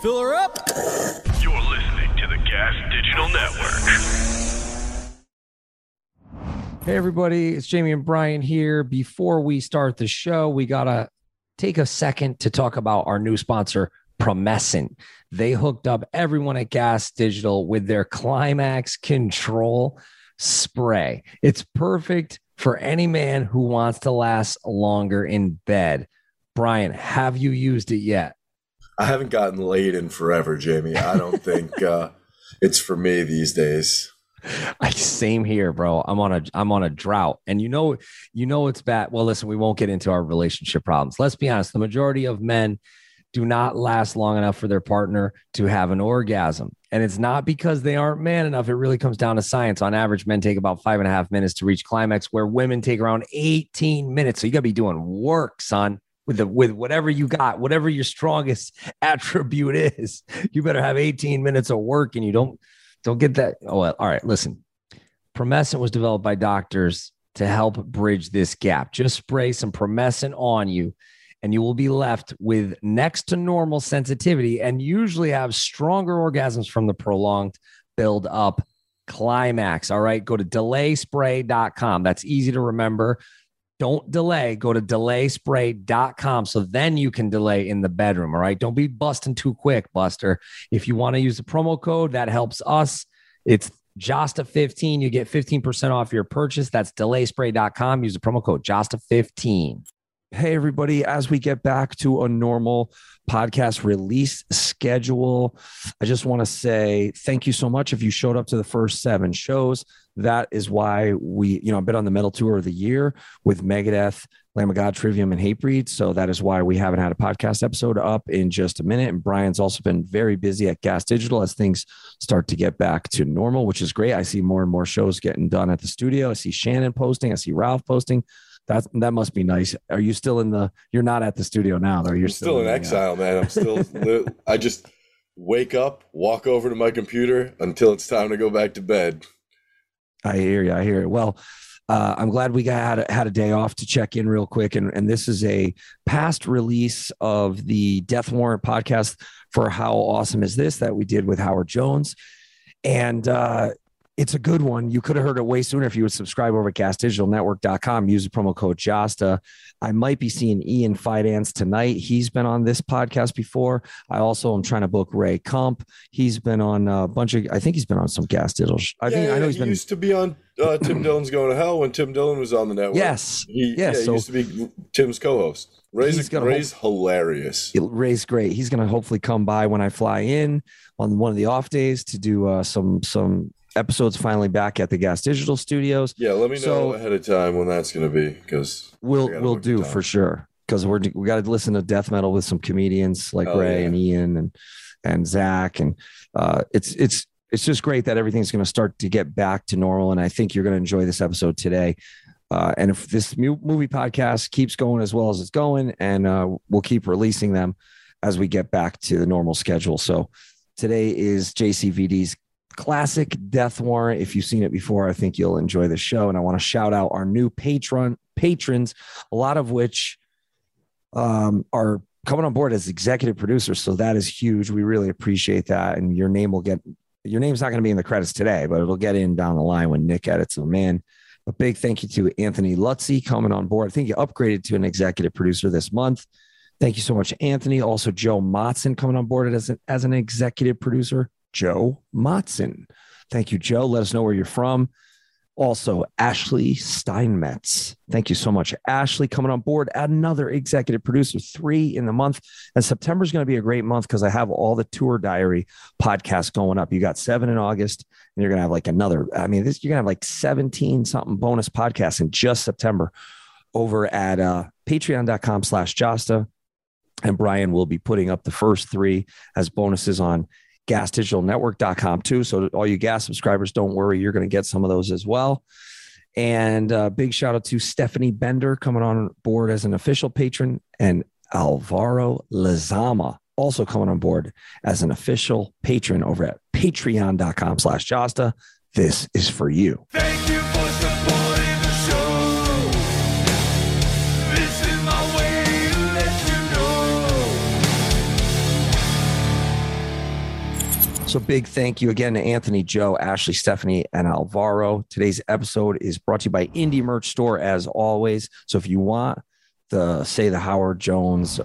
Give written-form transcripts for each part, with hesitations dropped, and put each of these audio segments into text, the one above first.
Fill her up. You're listening to the Gas Digital Network. Hey, everybody. It's Jamie and Brian here. Before we start the show, we got to take a second to talk about our new sponsor, Promescent. They hooked up everyone at Gas Digital with their Climax Control spray. It's perfect for any man who wants to last longer in bed. Brian, have you used it yet? I haven't gotten laid in forever, Jamie. I don't think it's for me these days. Same here, bro. I'm on a drought, and you know it's bad. Well, listen, we won't get into our relationship problems. Let's be honest. The majority of men do not last long enough for their partner to have an orgasm, and it's not because they aren't man enough. It really comes down to science. On average, men take about 5.5 minutes to reach climax, where women take around 18 minutes. So you got to be doing work, son. With whatever you got, whatever your strongest attribute is, you better have 18 minutes of work, and you don't get that. Oh, well, all right. Listen, Promescent was developed by doctors to help bridge this gap. Just spray some Promescent on you, and you will be left with next to normal sensitivity and usually have stronger orgasms from the prolonged build up climax. All right. Go to delayspray.com. That's easy to remember. Don't delay. Go to delayspray.com. So then you can delay in the bedroom. All right. Don't be busting too quick, Buster. If you want to use the promo code, that helps us. It's Josta15. You get 15% off your purchase. That's delayspray.com. Use the promo code Josta15. Hey, everybody. As we get back to a normal podcast release schedule, I just want to say thank you so much if you showed up to the first 7 shows. That is why I've been on the metal tour of the year with Megadeth, Lamb of God, Trivium, and Hatebreed. So that is why we haven't had a podcast episode up in just a minute. And Brian's also been very busy at Gas Digital as things start to get back to normal, which is great. I see more and more shows getting done at the studio. I see Shannon posting. I see Ralph posting. That must be nice. Are you still you're not at the studio now, though? You're still in exile, man. I'm still, I just wake up, walk over to my computer until it's time to go back to bed. I hear you. Well, I'm glad we had a day off to check in real quick. And this is a past release of the Death Warrant podcast for How Awesome Is This that we did with Howard Jones. And, it's a good one. You could have heard it way sooner if you would subscribe over at gasdigitalnetwork.com. Use the promo code Josta. I might be seeing Ian Fidance tonight. He's been on this podcast before. I also am trying to book Ray Kump. He's been on a bunch of, I think he's been on some Gas Digital. I know he used to be on Tim Dillon's Going to Hell when Tim Dillon was on the network. Yes. He used to be Tim's co-host. Ray's hilarious. Ray's great. He's going to hopefully come by when I fly in on one of the off days to do some episodes finally back at the Gas Digital studios. Yeah, let me know ahead of time when that's going to be, because we'll do for sure, because we got to listen to death metal with some comedians like Ray and Ian and Zach, and it's just great that everything's going to start to get back to normal, and I think you're going to enjoy this episode today. And if this movie podcast keeps going as well as it's going, and we'll keep releasing them as we get back to the normal schedule. So today is JCVD's classic Death Warrant. If you've seen it before, I think you'll enjoy the show. And I want to shout out our new patrons, a lot of which are coming on board as executive producers. So that is huge. We really appreciate that. And your name's not going to be in the credits today, but it'll get in down the line when Nick edits them in. A big thank you to Anthony Lutzy coming on board. I think you upgraded to an executive producer this month. Thank you so much, Anthony. Also, Joe Motson coming on board as an executive producer. Joe Motson. Thank you, Joe. Let us know where you're from. Also, Ashley Steinmetz. Thank you so much, Ashley, coming on board. Another executive producer, 3 in the month. And September is going to be a great month because I have all the Tour Diary podcasts going up. You got 7 in August, and you're going to have like another. I mean, you're going to have like 17 something bonus podcasts in just September over at patreon.com/Josta. And Brian will be putting up the first 3 as bonuses on gasdigitalnetwork.com too. So all you gas subscribers, don't worry, you're going to get some of those as well. And big shout out to Stephanie Bender coming on board as an official patron, and Alvaro Lizama also coming on board as an official patron over at patreon.com/Josta. This is for you. Thank you for supporting the show. This is my way to let you know. So big thank you again to Anthony, Joe, Ashley, Stephanie, and Alvaro. Today's episode is brought to you by Indie Merch Store, as always. So if you want the Howard Jones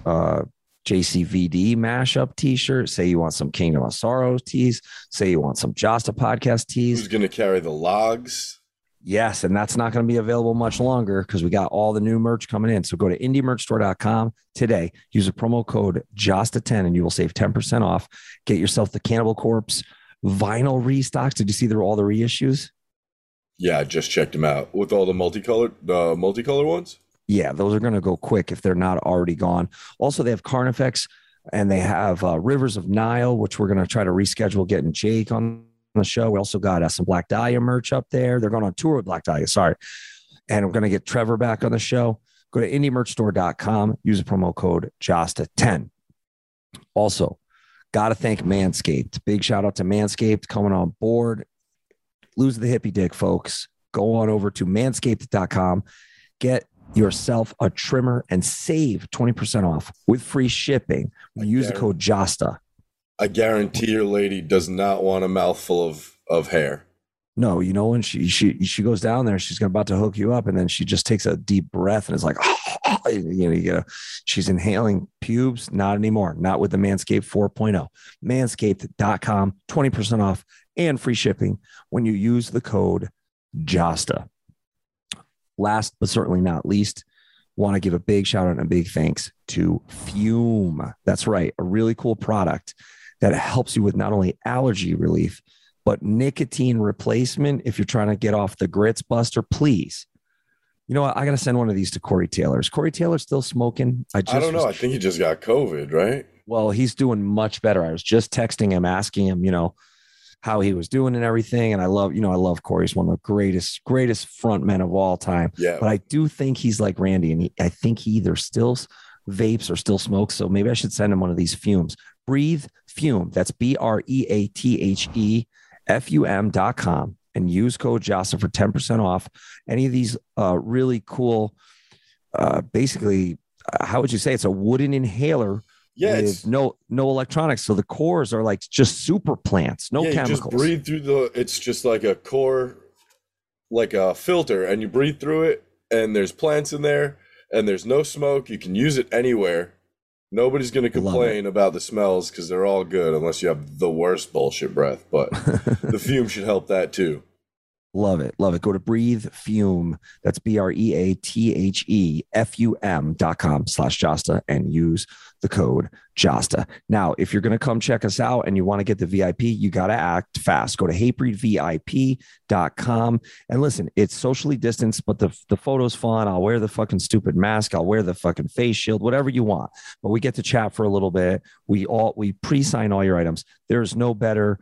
JCVD mashup t-shirt, say you want some Kingdom of Sorrow tees, say you want some Josta podcast tees. Who's going to carry the logs? Yes, and that's not going to be available much longer because we got all the new merch coming in. So go to indiemerchstore.com today. Use a promo code JOSTA10 and you will save 10% off. Get yourself the Cannibal Corpse vinyl restocks. Did you see all the reissues? Yeah, I just checked them out with all the multicolored ones. Yeah, those are going to go quick if they're not already gone. Also, they have Carnifex and they have Rivers of Nile, which we're going to try to reschedule getting Jake on the show. We also got some Black Dahlia merch up there. They're going on tour with Black Dahlia, sorry. And we're going to get Trevor back on the show. Go to indiemerchstore.com. Use the promo code JOSTA10. Also, got to thank Manscaped. Big shout out to Manscaped coming on board. Lose the hippie dick, folks. Go on over to manscaped.com. Get yourself a trimmer and save 20% off with free shipping. Use the code JOSTA. I guarantee your lady does not want a mouthful of hair. No, you know, when she goes down there, she's about to hook you up, and then she just takes a deep breath and is like, she's inhaling pubes. Not anymore. Not with the Manscaped 4.0. Manscaped.com, 20% off and free shipping when you use the code JOSTA. Last but certainly not least, want to give a big shout out and a big thanks to Fume. That's right, a really cool product that helps you with not only allergy relief, but nicotine replacement. If you're trying to get off the grits buster, please. You know what? I got to send one of these to Corey Taylor. Is Corey Taylor still smoking? I don't know. I think he just got COVID, right? Well, he's doing much better. I was just texting him, asking him, how he was doing and everything. And I love Corey. He's one of the greatest front men of all time. Yeah. But I do think he's like Randy. And I think he either still vapes or still smokes. So maybe I should send him one of these fumes. Breathe Fume. That's BREATHEFUM.com and use code JOSTA for 10% off any of these really cool, basically, how would you say? It's a wooden inhaler. Yeah, with no electronics. So the cores are like just super plants, no chemicals. Just breathe through it's just like a core, like a filter, and you breathe through it, and there's plants in there, and there's no smoke. You can use it anywhere. Nobody's going to complain about the smells because they're all good unless you have the worst bullshit breath. But the fume should help that too. Love it. Love it. Go to Breathe Fume. That's BREATHEFUM.com/JOSTA and use the code JOSTA. Now, if you're going to come check us out and you want to get the VIP, you got to act fast. Go to hatebreedvip.com and listen, it's socially distanced, but the photo's fun. I'll wear the fucking stupid mask. I'll wear the fucking face shield, whatever you want. But we get to chat for a little bit. We pre-sign all your items. There's no better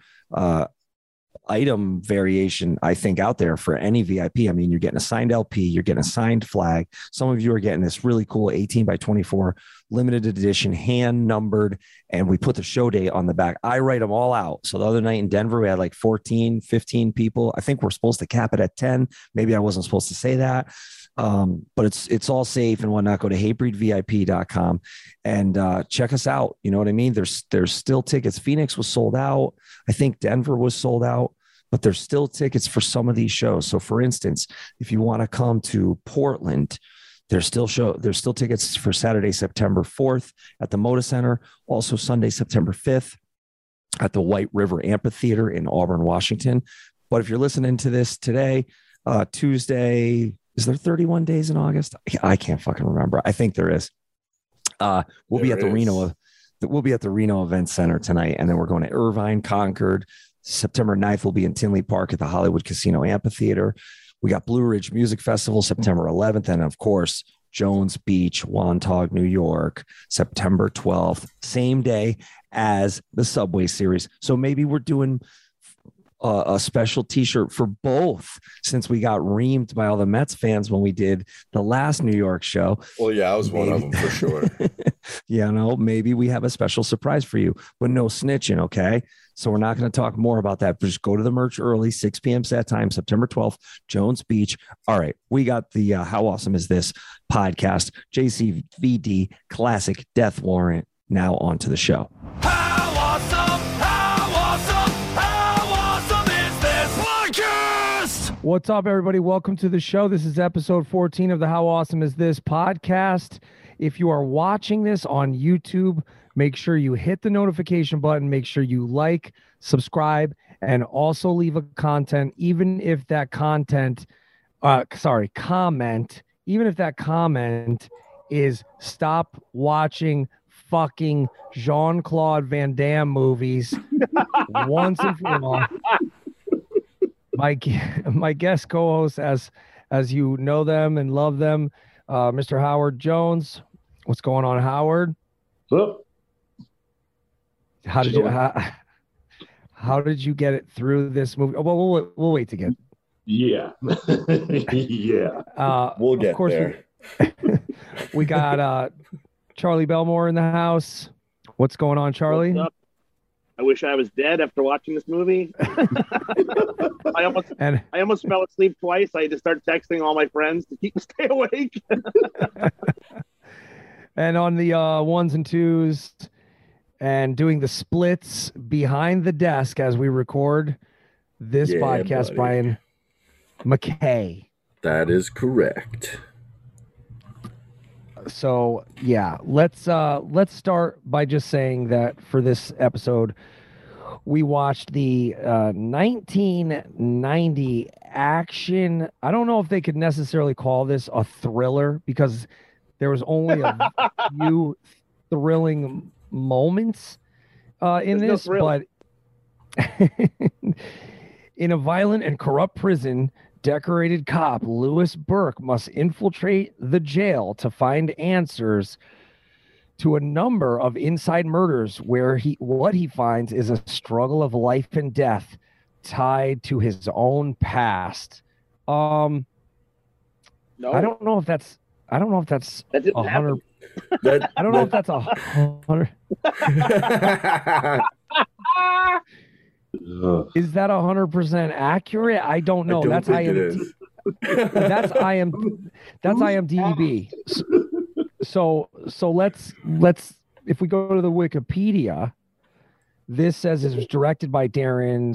item variation, I think, out there for any VIP. I mean, you're getting a signed LP, you're getting a signed flag. Some of you are getting this really cool 18 by 24 limited edition, hand numbered, and we put the show date on the back. I write them all out. So the other night in Denver, we had like 14, 15 people. I think we're supposed to cap it at 10. Maybe I wasn't supposed to say that. But it's all safe and whatnot. Go to hatebreedvip.com and check us out. You know what I mean? There's still tickets. Phoenix was sold out. I think Denver was sold out, but there's still tickets for some of these shows. So for instance, if you want to come to Portland, there's still tickets for Saturday, September 4th at the Moda Center. Also Sunday, September 5th at the White River Amphitheater in Auburn, Washington. But if you're listening to this today, Tuesday, is there 31 days in August? I can't fucking remember. I think there is. We'll be at the Reno Event Center tonight, and then we're going to Irvine, Concord. September 9th, we'll be in Tinley Park at the Hollywood Casino Amphitheater. We got Blue Ridge Music Festival September 11th, and of course, Jones Beach, Wantagh, New York, September 12th, same day as the Subway Series. So maybe we're doing a special t-shirt for both, since we got reamed by all the Mets fans when we did the last New York show. Well, yeah, I was one of them for sure. Maybe we have a special surprise for you, but no snitching. Okay. So we're not going to talk more about that. But just go to the merch early, 6 p.m. set time, September 12th, Jones Beach. All right. We got the How Awesome Is This podcast, JCVD Classic Death Warrant. Now on to the show. How awesome What's up, everybody? Welcome to the show. This is episode 14 of the How Awesome Is This podcast. If you are watching this on YouTube, make sure you hit the notification button. Make sure you like, subscribe, and also leave a comment, even if that comment, even if that comment is stop watching fucking Jean-Claude Van Damme movies once and for all. My guest co-host, as you know them and love them, Mr. Howard Jones. What's going on, Howard? Well, How did you get it through this movie? Oh, well, we'll wait to get. Yeah, yeah. We'll get of course there. We got Charlie Belmore in the house. What's going on, Charlie? What's up? I wish I was dead after watching this movie. I almost fell asleep twice. I had to start texting all my friends to stay awake. And on the ones and twos, and doing the splits behind the desk as we record this podcast, buddy. Brian McKay. That is correct. So yeah, let's start by just saying that for this episode, we watched the 1990 action. I don't know if they could necessarily call this a thriller because there was only a few thrilling moments in There's no this, but in a violent and corrupt prison, decorated cop Louis Burke must infiltrate the jail to find answers to a number of inside murders where what he finds is a struggle of life and death tied to his own past. No, I don't know if that's that didn't 100. happen. I don't know if that's 100. Is that 100% accurate? I don't know. That's IMDb. That's IMDb. So let's if we go to the Wikipedia, this says it was directed by Darren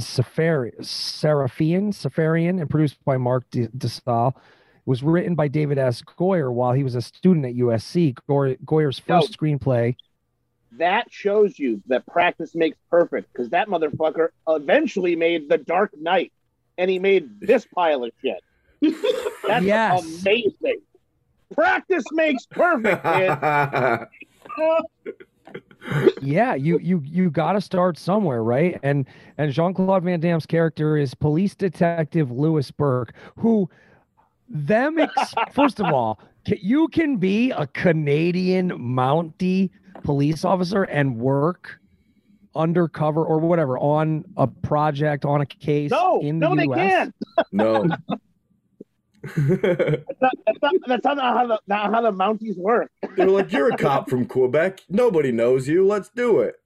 Safarian and produced by Mark DeSalle. It was written by David S. Goyer while he was a student at USC. Goyer's first screenplay. That shows you that practice makes perfect, because that motherfucker eventually made The Dark Knight, and he made this pile of shit. That's amazing. Practice makes perfect, man. Yeah, you got to start somewhere, right? And Jean-Claude Van Damme's character is police detective Louis Burke, who first of all, you can be a Canadian Mountie police officer and work undercover or whatever on a project, on a case in the US. They can't. No. That's not how the Mounties work. They're like, you're a cop from Quebec. Nobody knows you. Let's do it.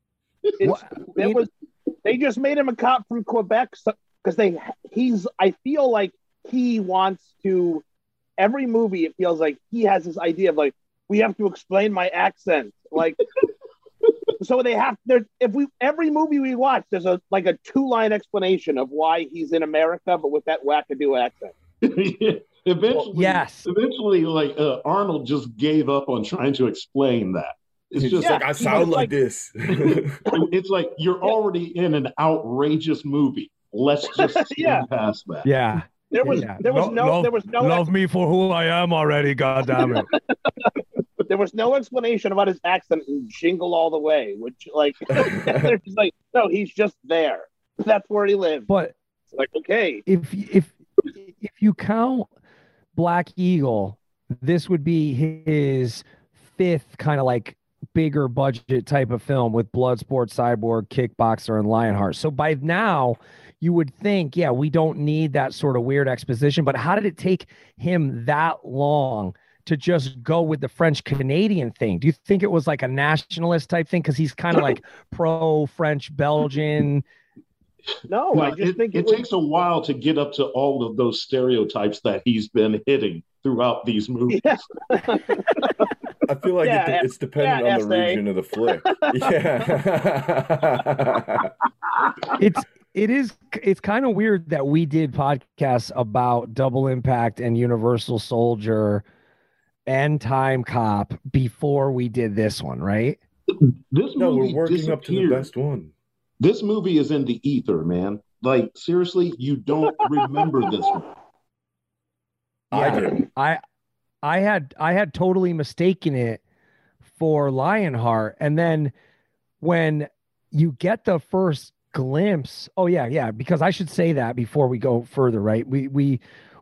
They just made him a cop from Quebec because I feel like he wants to, every movie it feels like he has this idea of like, we have to explain my accent. Like, so every movie we watch, there's a 2-line explanation of why he's in America, but with that wackadoo accent. Eventually, Arnold just gave up on trying to explain that. It's just like, I sound like this. It's like you're already in an outrageous movie. Let's just skip past that. Yeah. There was no love me for who I am already. God damn it. There was no explanation about his accent in Jingle All the Way, which they're just like, no, he's just there. That's where he lives. But it's like, okay, if you count Black Eagle, this would be his fifth kind of like bigger budget type of film with Bloodsport, Cyborg, Kickboxer, and Lionheart. So by now you would think, yeah, we don't need that sort of weird exposition, but how did it take him that long to just go with the French Canadian thing? Do you think it was like a nationalist type thing? Cause he's kind of like pro French Belgian. No, I just think it takes a while to get up to all of those stereotypes that he's been hitting throughout these movies. Yeah. I feel like it's dependent on the region of the flick. Yeah. it's kind of weird that we did podcasts about Double Impact and Universal Soldier and Time Cop before we did this one, right? This No, movie we're working up to the disappeared. best one. This movie is in the ether, man. Like, seriously, you don't remember this one. I didn't. I had totally mistaken it for Lionheart, and then when you get the first glimpse, because I should say that before we go further, right? We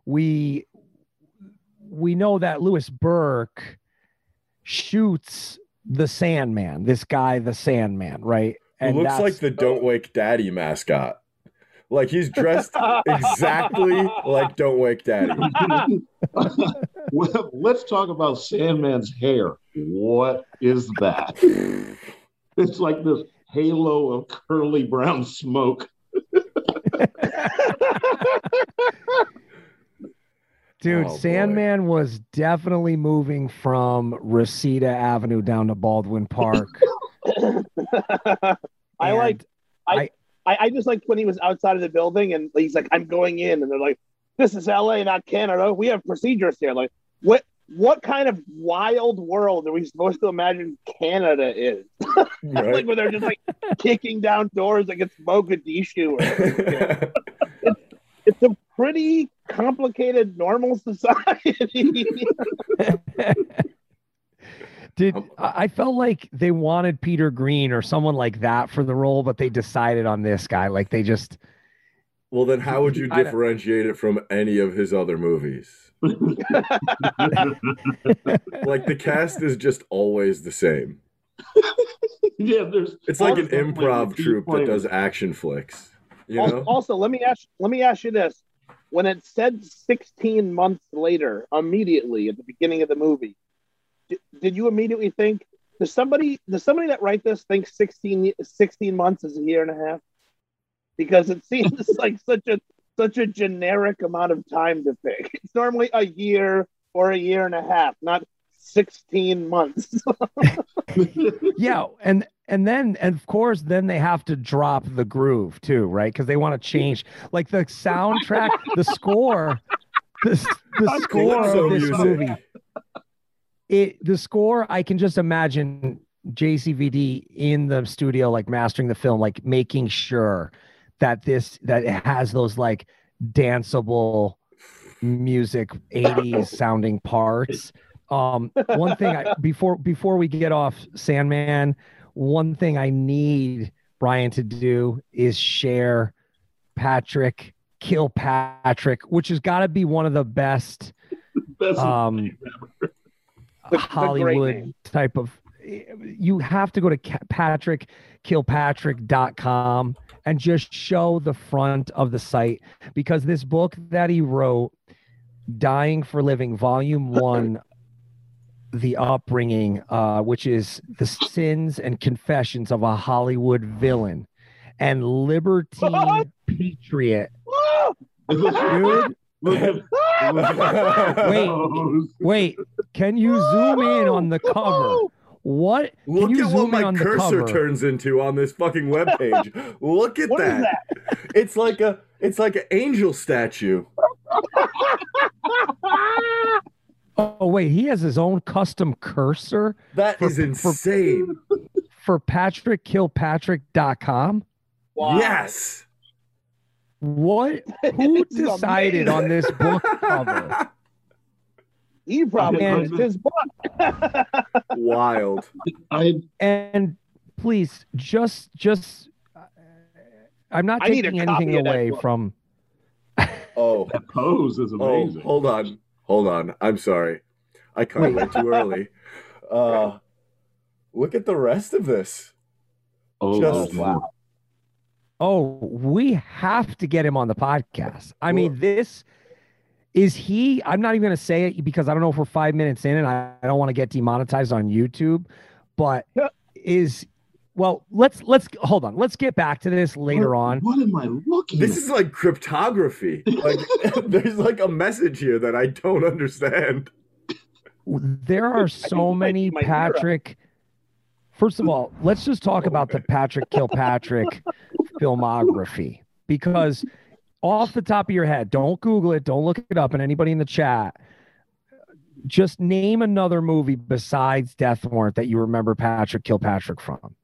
know that Lewis Burke shoots the Sandman, this guy, the Sandman, right? And looks like the Don't Wake Daddy mascot. Like he's dressed exactly like Don't Wake Daddy. Well, let's talk about Sandman's hair. What is that? It's like this halo of curly brown smoke. Dude, Sandman was definitely moving from Reseda Avenue down to Baldwin Park. I just liked when he was outside of the building and he's like, I'm going in. And they're like, this is LA, not Canada. We have procedures here. Like, what kind of wild world are we supposed to imagine Canada is? Right. Like, where they're just like kicking down doors like it's Mogadishu. It's a pretty complicated, normal society. I felt like they wanted Peter Green or someone like that for the role, but they decided on this guy. Like they just. Well, then how would you differentiate it from any of his other movies? Like the cast is just always the same. Yeah, it's like an improv troupe that does action flicks. You know? Also, let me ask you this: when it said 16 months later, immediately at the beginning of the movie, did you immediately think, does somebody that write this think 16 months is a year and a half? Because it seems like such a generic amount of time to pick. It's normally a year or a year and a half, not 16 months. Yeah, and then of course then they have to drop the groove too, right? Because they want to change like the soundtrack, the score, the score of this movie. The score, I can just imagine JCVD in the studio, like mastering the film, like making sure that it has those like danceable music, 80s sounding parts. One thing before we get off Sandman, one thing I need Brian to do is share Patrick Kilpatrick, which has got to be one of the best Hollywood type of. You have to go to patrickkilpatrick.com and just show the front of the site, because this book that he wrote, Dying for Living, Volume 1, The Upbringing, which is the sins and confessions of a Hollywood villain, and Libertine Patriot. Dude, wait, can you zoom in on the cover? What? Look at what my cursor turns into on this fucking webpage. Look at that. It's like an angel statue. Oh wait, he has his own custom cursor. That is insane. For patrickkilpatrick.com? Wow. Yes. What? Who decided on this book cover? He probably used his book. Wild. And please, just I'm not taking anything away from. Oh, that pose is amazing. Hold on. I'm sorry. I cut away too early. Look at the rest of this. Wow. Oh, we have to get him on the podcast. I mean, this is he. I'm not even going to say it because I don't know if we're 5 minutes in and I don't want to get demonetized on YouTube, but let's hold on. Let's get back to this later on. What am I looking at? This is like cryptography. Like there's like a message here that I don't understand. There are so many Patrick. First of all, let's just talk about the Patrick Kilpatrick filmography, because off the top of your head, don't Google it, don't look it up, and anybody in the chat, just name another movie besides Death Warrant that you remember Patrick Kilpatrick from.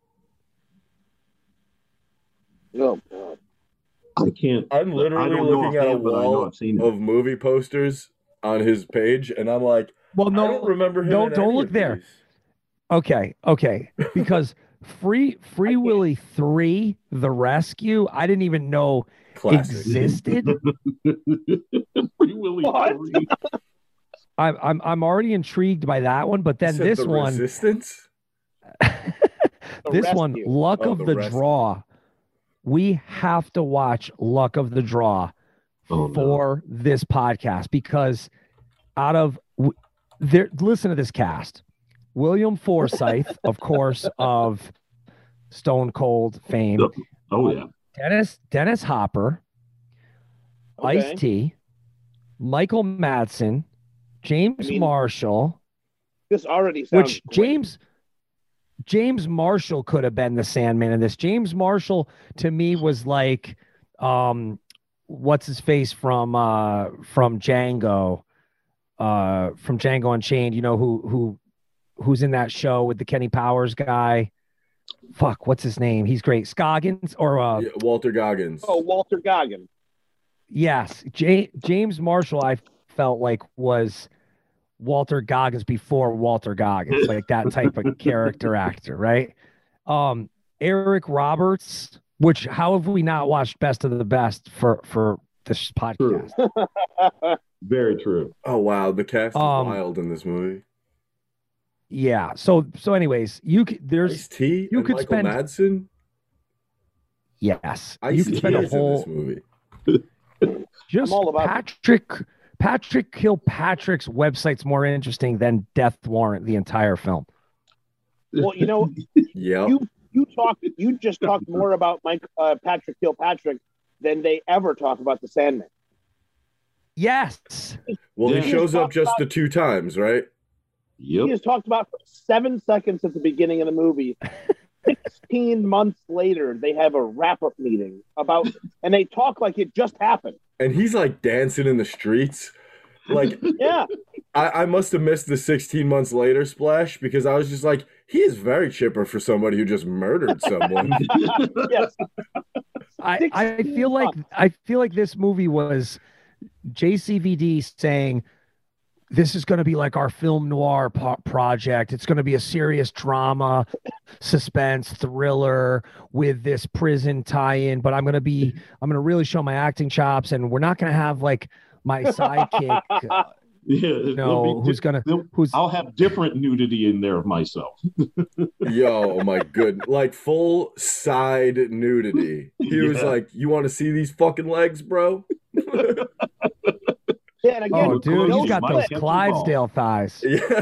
Oh God. I can't. I'm I literally don't know looking at a offhand, but I know wall I've seen it. of movie posters on his page, and I'm like, Well, I don't remember him. in don't any look of there. these. Okay, because Free Willy 3, The Rescue, I didn't even know Classic. existed. Free Willy What? 3. I'm already intrigued by that one, but You then said this The one, Resistance? this one, Rescue. Luck Oh, of The the Rescue. Draw. We have to watch Luck of the Draw Oh, no. for this podcast because out of there, listen to this cast: William Forsythe, of course, of Stone Cold fame. Oh, yeah. Dennis Hopper, Okay. Ice-T, Michael Madsen, James Marshall, This already sounds which great. James Marshall could have been the Sandman in this. James Marshall to me was like what's his face from Django Unchained, you know, who's in that show with the Kenny Powers guy. Fuck, what's his name? He's great. Scoggins or Yeah, Walter Goggins. Oh, Walter Goggins. yes, James Marshall I felt like was Walter Goggins before Walter Goggins, like that type of character actor, right? Eric Roberts, which how have we not watched Best of the Best for this podcast? Very true. Oh wow, the cast is wild in this movie. Yeah. So anyways, there's Ice-T you and could Michael spend Madsen. yes, you Ice-T could spend a is in whole this movie. just I'm all about Patrick Kilpatrick's website's more interesting than Death Warrant, the entire film. Well, you know, Yep. you just talked more about Patrick Kilpatrick than they ever talk about the Sandman. Yes. Well, Yeah. he shows up just the 2 times, right? He Yep. is talked about for 7 seconds at the beginning of the movie. 16 months later, they have a wrap-up meeting about, and they talk like it just happened. And he's like dancing in the streets. Like, Yeah, I must have missed the 16 months later splash because I was just like, he is very chipper for somebody who just murdered someone. yes. I feel like this movie was JCVD saying this is going to be like our film noir project. It's going to be a serious drama, suspense, thriller with this prison tie-in, but I'm going to really show my acting chops, and we're not going to have like my sidekick, I'll have different nudity in there myself. Yo, my good, like full side nudity. He was like, "You want to see these fucking legs, bro?" Yeah, and again, oh, dude, no he's got split. those Catch Clydesdale thighs. Yeah.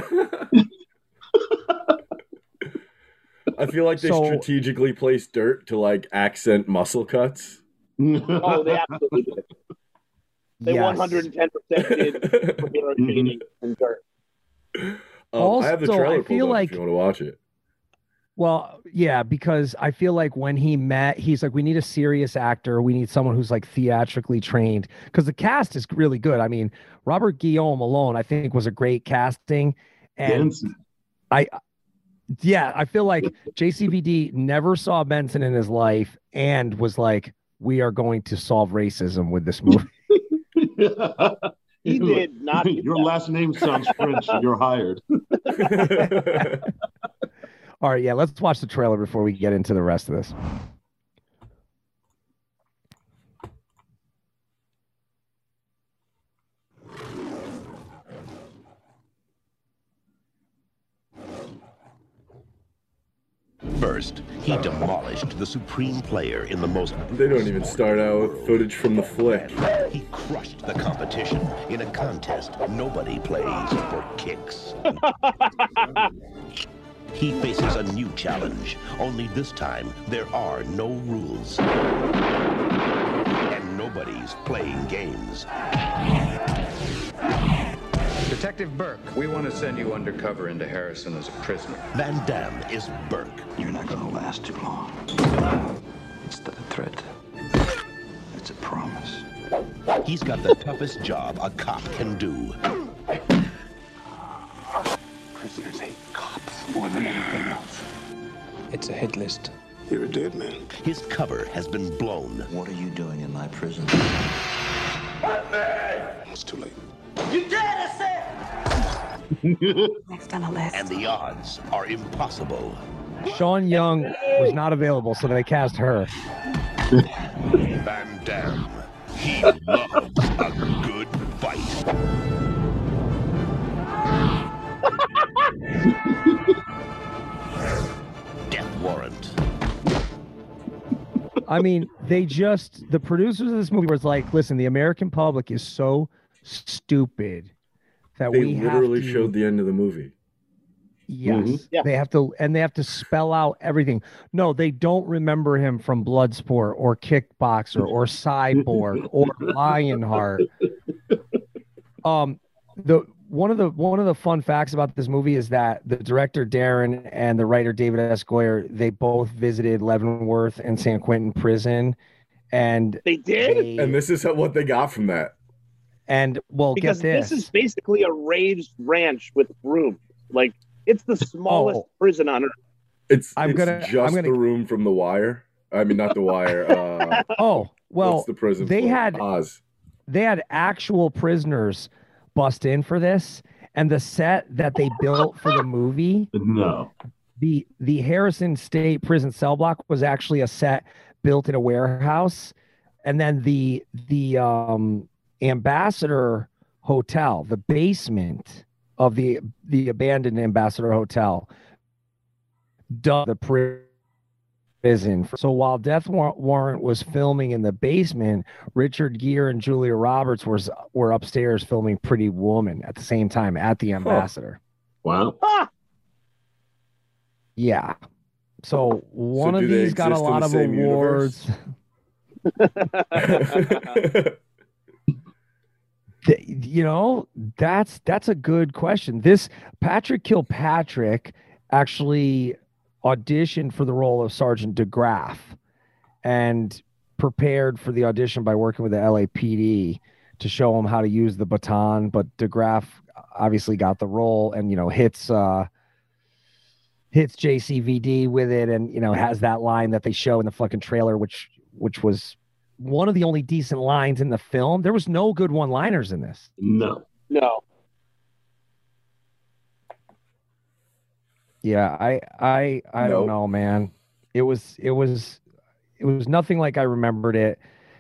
I feel like they strategically placed dirt to like accent muscle cuts. Oh, they absolutely did. They Yes. 110% did for hero shading and dirt. I have the Also, trailer I feel pulled up like- if you want to watch it. Well, yeah, because I feel like when he met, he's like, we need a serious actor. We need someone who's like theatrically trained because the cast is really good. I mean, Robert Guillaume alone, I think, was a great casting. And Benson. I feel like JCVD never saw Benson in his life and was like, we are going to solve racism with this movie. He did not. do Your that. last name sounds French. You're hired. All right, yeah, let's watch the trailer before we get into the rest of this. First, he demolished the supreme player in the most They don't even start out with footage from the flick. He crushed the competition in a contest nobody plays for kicks. He faces a new challenge, only this time there are no rules. And nobody's playing games. Detective Burke, we want to send you undercover into Harrison as a prisoner. Van Damme is Burke. You're not gonna last too long. It's the threat. It's It's a promise. He's got the toughest job a cop can do. Prisoners hate cops more than anything else. It's a hit list. You're a dead man. His cover has been blown. What are you doing in my prison? It's too late. Next on the list. And the odds are impossible. Sean Young was not available, so they cast her. Van Damme. He loves a good fight. Death Warrant. I mean, the producers of this movie was like, listen, the American public is so stupid that They we literally have to, showed the end of the movie. Yes, Yeah. they have to spell out everything. No, they don't remember him from Bloodsport or Kickboxer or Cyborg or Lionheart. One of the fun facts about this movie is that the director Darren and the writer David S. Goyer, they both visited Leavenworth and San Quentin prison, and They did? And this is what they got from that. And well, Because get this. this is basically a raised ranch with rooms. Like, it's the smallest prison on earth. It's I'm gonna- the room from The Wire. I mean, not The Wire. Oh, well, what's the prison? they for? had Oz. they had actual prisoners bust in for this, and the set that they built for the movie, No. the Harrison State Prison cell block was actually a set built in a warehouse, and then the Ambassador Hotel, the basement of the abandoned Ambassador Hotel, dug the prison. So while Death Warrant was filming in the basement, Richard Gere and Julia Roberts were upstairs filming Pretty Woman at the same time at the Ambassador. Wow. Ah! Yeah. So one do of they these got a exist in lot the of same awards. You know, that's a good question. This Patrick Kilpatrick actually auditioned for the role of Sergeant DeGraff and prepared for the audition by working with the LAPD to show him how to use the baton. But DeGraff obviously got the role and, you know, hits JCVD with it, and, you know, has that line that they show in the fucking trailer, which was one of the only decent lines in the film. There was no good one-liners in this. No. No. Yeah, I don't know, man. It was nothing like I remembered it.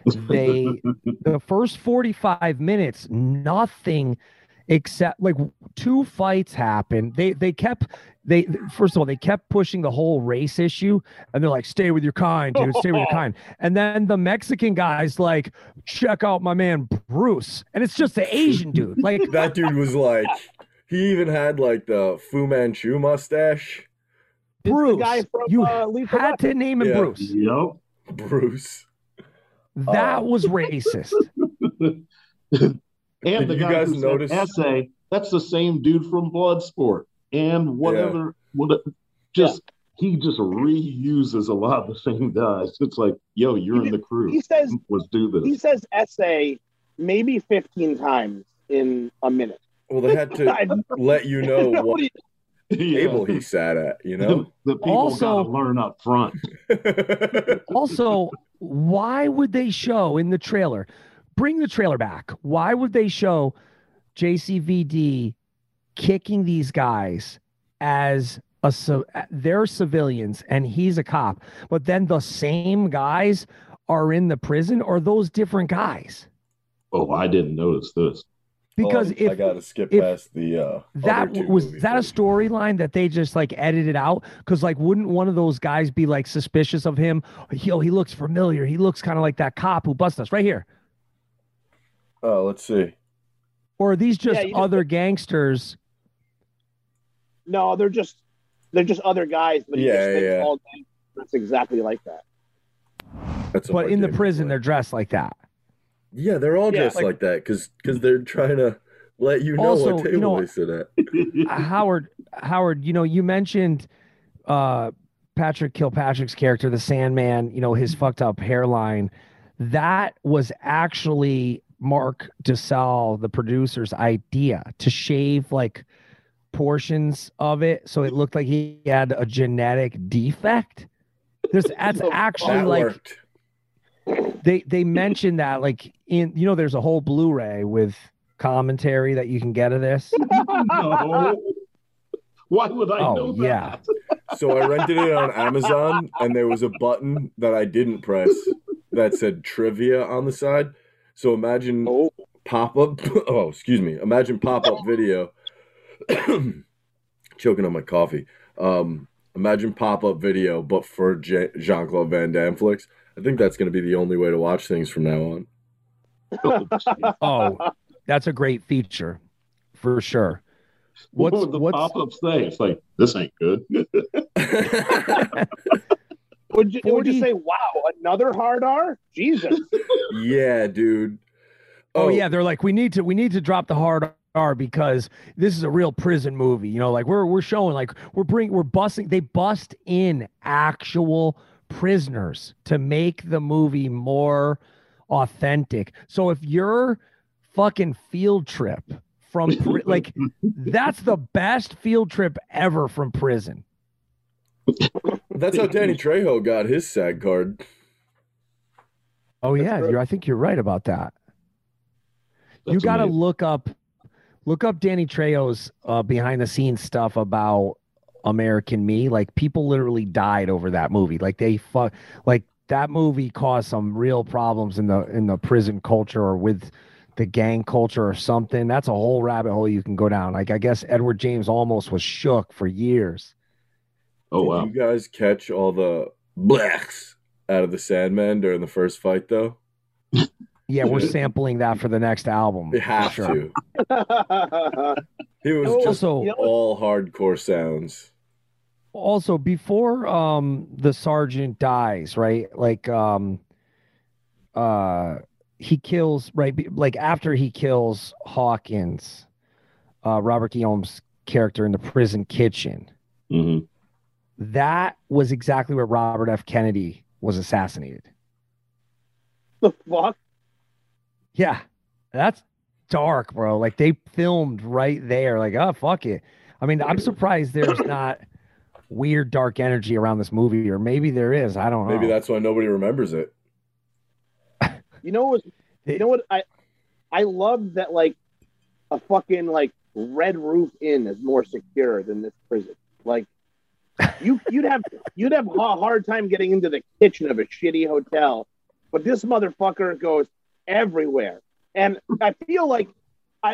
The first 45 minutes, nothing except like two fights happened. They first of all, they kept pushing the whole race issue, and they're like, stay with your kind, dude, stay with your kind. And then the Mexican guy's like, check out my man Bruce, and it's just the Asian dude. Like, That dude was like, he even had like the Fu Manchu mustache. Bruce, the guy from, you Lethal had to name him Yeah. Bruce. Yep. Bruce. That was racist. And Did the you guy guys who notice- said essay, that's the same dude from Bloodsport. And whatever, he just reuses a lot of the same guys. It's like, yo, you're in the crew. He says Let's do this. he says essay maybe 15 times in a minute. Well, they had to let you know what Yeah. table he sat at, you know? The people Also- gotta learn up front. Also, why would they show in the trailer? Bring the trailer back. Why would they show JCVD kicking these guys as they're civilians and he's a cop, but then the same guys are in the prison? Or those different guys? Oh, I didn't notice this. Because I gotta skip if past the that other two was movies. that a storyline that they just like edited out? Because like, wouldn't one of those guys be like suspicious of him? Yo, he looks familiar. He looks kind of like that cop who busted us right here. Oh, let's see. Or are these just Yeah, you just- other gangsters? No, they're just other guys, but he Yeah, just thinks yeah. all gangsters dress exactly like that. That's But in the game prison, play. they're dressed like that. Yeah, they're all Yeah, just like that because they're trying to let you know Also, what you table know- they sit at. Howard, you know, you mentioned Patrick Kilpatrick's character, the Sandman, you know, his fucked up hairline. that was actually Mark DeSalle, the producer's idea, to shave like portions of it so it looked like he had a genetic defect. That's actually That like worked. they mentioned that like in there's a whole Blu-ray with commentary that you can get of this. No. Why would I know that? Yeah. So I rented it on Amazon, and there was a button that I didn't press that said trivia on the side. So imagine pop-up. Oh, excuse me. Imagine pop-up video. Choking on my coffee. Imagine pop-up video, but for Jean-Claude Van Damme flicks. I think that's going to be the only way to watch things from now on. Oh, that's a great feature for sure. What would the pop-up say? It's like, this ain't good. Would you say, wow, another hard R? Jesus. Yeah, dude. Oh yeah, they're like, we need to drop the hard R because this is a real prison movie. Like we're showing like they bust in actual prisoners to make the movie more authentic. So if your fucking field trip from like that's the best field trip ever from prison. That's how Danny Trejo got his SAG card. Oh yeah, I think you're right about that. You got to look up Danny Trejo's behind the scenes stuff about American Me. Like people literally died over that movie. Like that movie caused some real problems in the prison culture or with the gang culture or something. That's a whole rabbit hole you can go down. Like I guess Edward James Olmos was shook for years. Oh wow! Did you guys catch all the blacks out of the Sandman during the first fight though? Yeah, we're sampling that for the next album. We have to. It was just all hardcore sounds. Also, before the sergeant dies, right? Like he kills, right? Like after he kills Hawkins, Robert Guillaume's character in the prison kitchen. Mm-hmm. That was exactly where Robert F. Kennedy was assassinated. The fuck? Yeah, that's dark, bro. Like they filmed right there. Like, oh, fuck it. I mean, I'm surprised there's not weird dark energy around this movie, or maybe there is. I don't know. Maybe that's why nobody remembers it. You know what? I love that like a fucking like Red Roof Inn is more secure than this prison. Like you'd have a hard time getting into the kitchen of a shitty hotel, but this motherfucker goes everywhere. And I feel like I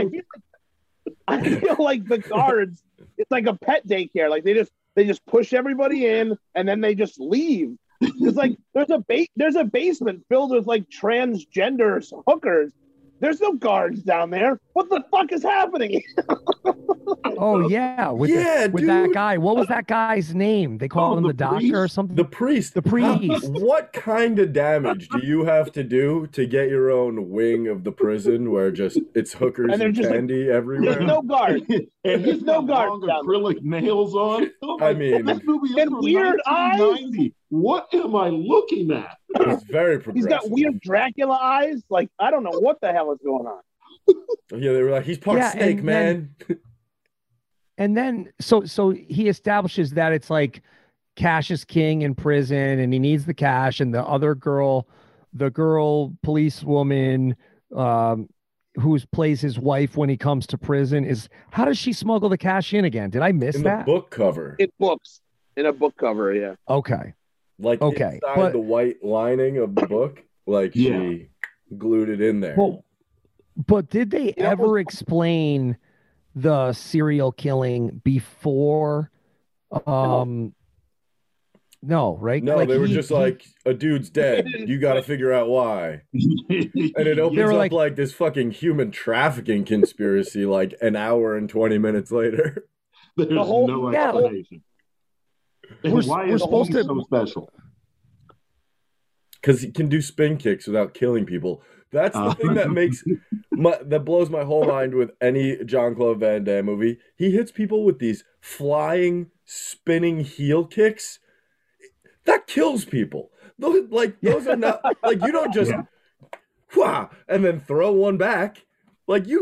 feel like the guards, it's like a pet daycare. Like they just push everybody in and then they just leave. It's like there's a basement filled with like transgender hookers. There's no guards down there. What the fuck is happening? Oh yeah, with that guy. What was that guy's name? They call him the doctor or something. The priest. The priest. What kind of damage do you have to do to get your own wing of the prison where it's hookers and candy everywhere? There's no guard. And there's no guard. Acrylic nails on. I mean, this movie is and from weird eyes. What am I looking at? It's very progressive. He's got weird Dracula eyes. Like I don't know what the hell is going on. Yeah, they were like, he's part snake, man. And then so he establishes that it's like cash is king in prison and he needs the cash, and the other girl, the policewoman who plays his wife when he comes to prison, is how does she smuggle the cash in again? Did I miss that? In the book cover. In a book cover, yeah. Okay. Like inside the white lining of the book, like she glued it in there. Well, but did they ever explain the serial killing before? No, right? No, like they were just like, a dude's dead. You got to figure out why. And it opens up like this fucking human trafficking conspiracy like an hour and 20 minutes later. There's no explanation. Why is supposed to so special? Because he can do spin kicks without killing people. That's the thing that that blows my whole mind with any Jean-Claude Van Damme movie. He hits people with these flying, spinning heel kicks. That kills people. Those are not like you don't just wah, and then throw one back. Like you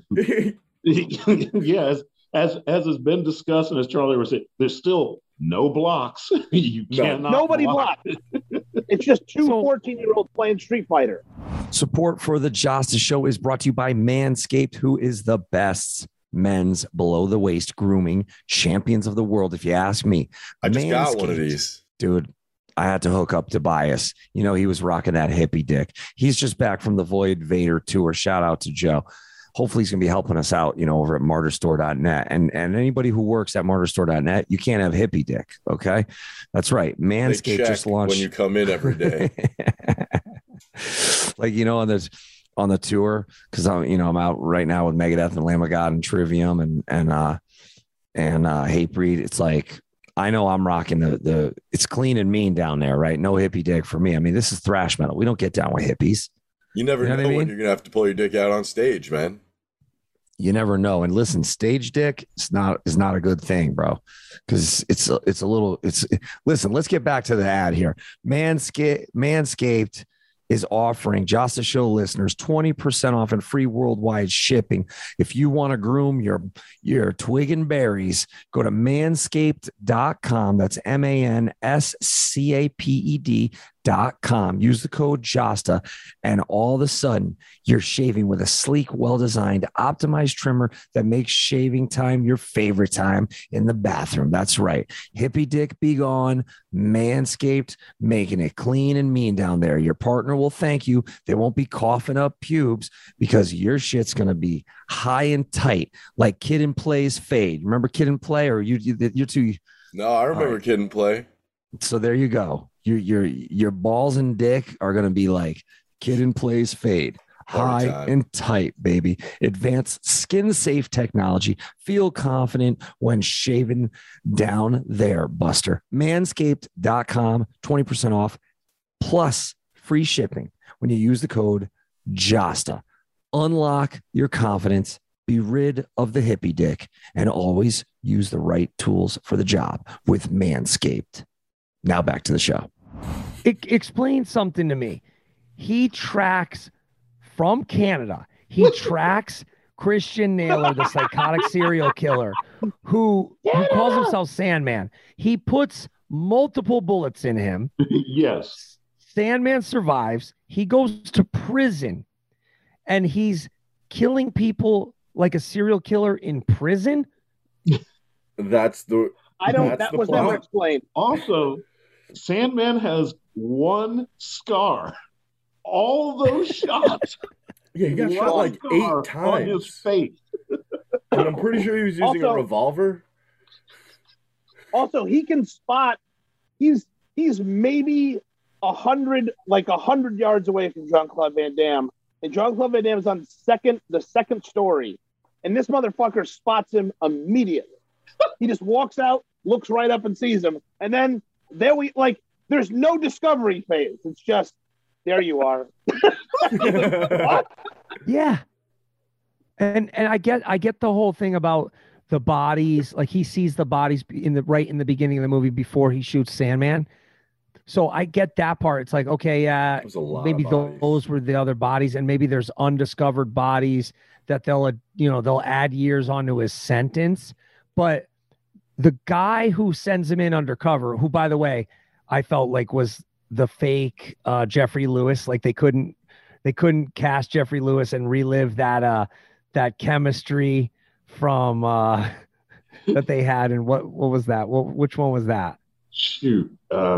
Yes, as has been discussed, and as Charlie was saying, there's still no blocks. You cannot. Nobody block. It's just two 14-year-olds playing Street Fighter. Support for the Josta Show is brought to you by Manscaped, who is the best men's below the waist grooming champions of the world, if you ask me. I just got one of these. Dude, I had to hook up Tobias. You know, he was rocking that hippie dick. He's just back from the Void Vader tour. Shout out to Joe. Hopefully he's going to be helping us out, over at martyrstore.net. And anybody who works at martyrstore.net, you can't have hippie dick. Okay. That's right. Manscaped just launched. When you come in every day. Like, on the tour, because I'm out right now with Megadeth and Lamb of God and Trivium and Hatebreed. It's like, I know I'm rocking the it's clean and mean down there, right? No hippie dick for me. I mean, this is thrash metal. We don't get down with hippies. You never know when you're gonna have to pull your dick out on stage, man. You never know. And listen, stage dick is not a good thing, bro. Because listen, let's get back to the ad here. Manscaped is offering Josta Show listeners 20% off and free worldwide shipping. If you want to groom your twig and berries, go to manscaped.com. That's manscaped.com. Use the code JOSTA, and all of a sudden you're shaving with a sleek, well-designed, optimized trimmer that makes shaving time your favorite time in the bathroom. That's right. Hippie dick be gone. Manscaped, making it clean and mean down there. Your partner will thank you. They won't be coughing up pubes because your shit's going to be high and tight, like Kid and Play's fade. Remember Kid and Play? Or you're too? No, I remember right. Kid and Play. So there you go. Your balls and dick are going to be like Kid and Play's fade. High and tight, baby. Advanced skin safe technology. Feel confident when shaving down there, Buster. Manscaped.com, 20% off plus free shipping when you use the code JOSTA. Unlock your confidence, be rid of the hippie dick, and always use the right tools for the job with Manscaped. Now back to the show. Explain something to me. He tracks from Canada. He tracks Christian Naylor, the psychotic serial killer, who calls himself Sandman. He puts multiple bullets in him. Yes. Sandman survives. He goes to prison, and he's killing people like a serial killer in prison. That was never explained. Also, Sandman has one scar. All those shots. Yeah, he got shot like 8 times on his face. And I'm pretty sure he was using a revolver. Also, he can spot. He's maybe 100 yards away from Jean-Claude Van Damme, and Jean-Claude Van Damme is on the second story, and this motherfucker spots him immediately. He just walks out, looks right up, and sees him, and then there's no discovery phase. It's just, there you are. Yeah. And I get the whole thing about the bodies. Like, he sees the bodies in the beginning of the movie before he shoots Sandman. So I get that part. It's like, okay, yeah, maybe those were the other bodies, and maybe there's undiscovered bodies that they'll add years onto his sentence. But the guy who sends him in undercover, who, by the way, I felt like was the fake Jeffrey Lewis. Like, they couldn't cast Jeffrey Lewis and relive that chemistry from that they had. And what was that? Which one was that? Shoot.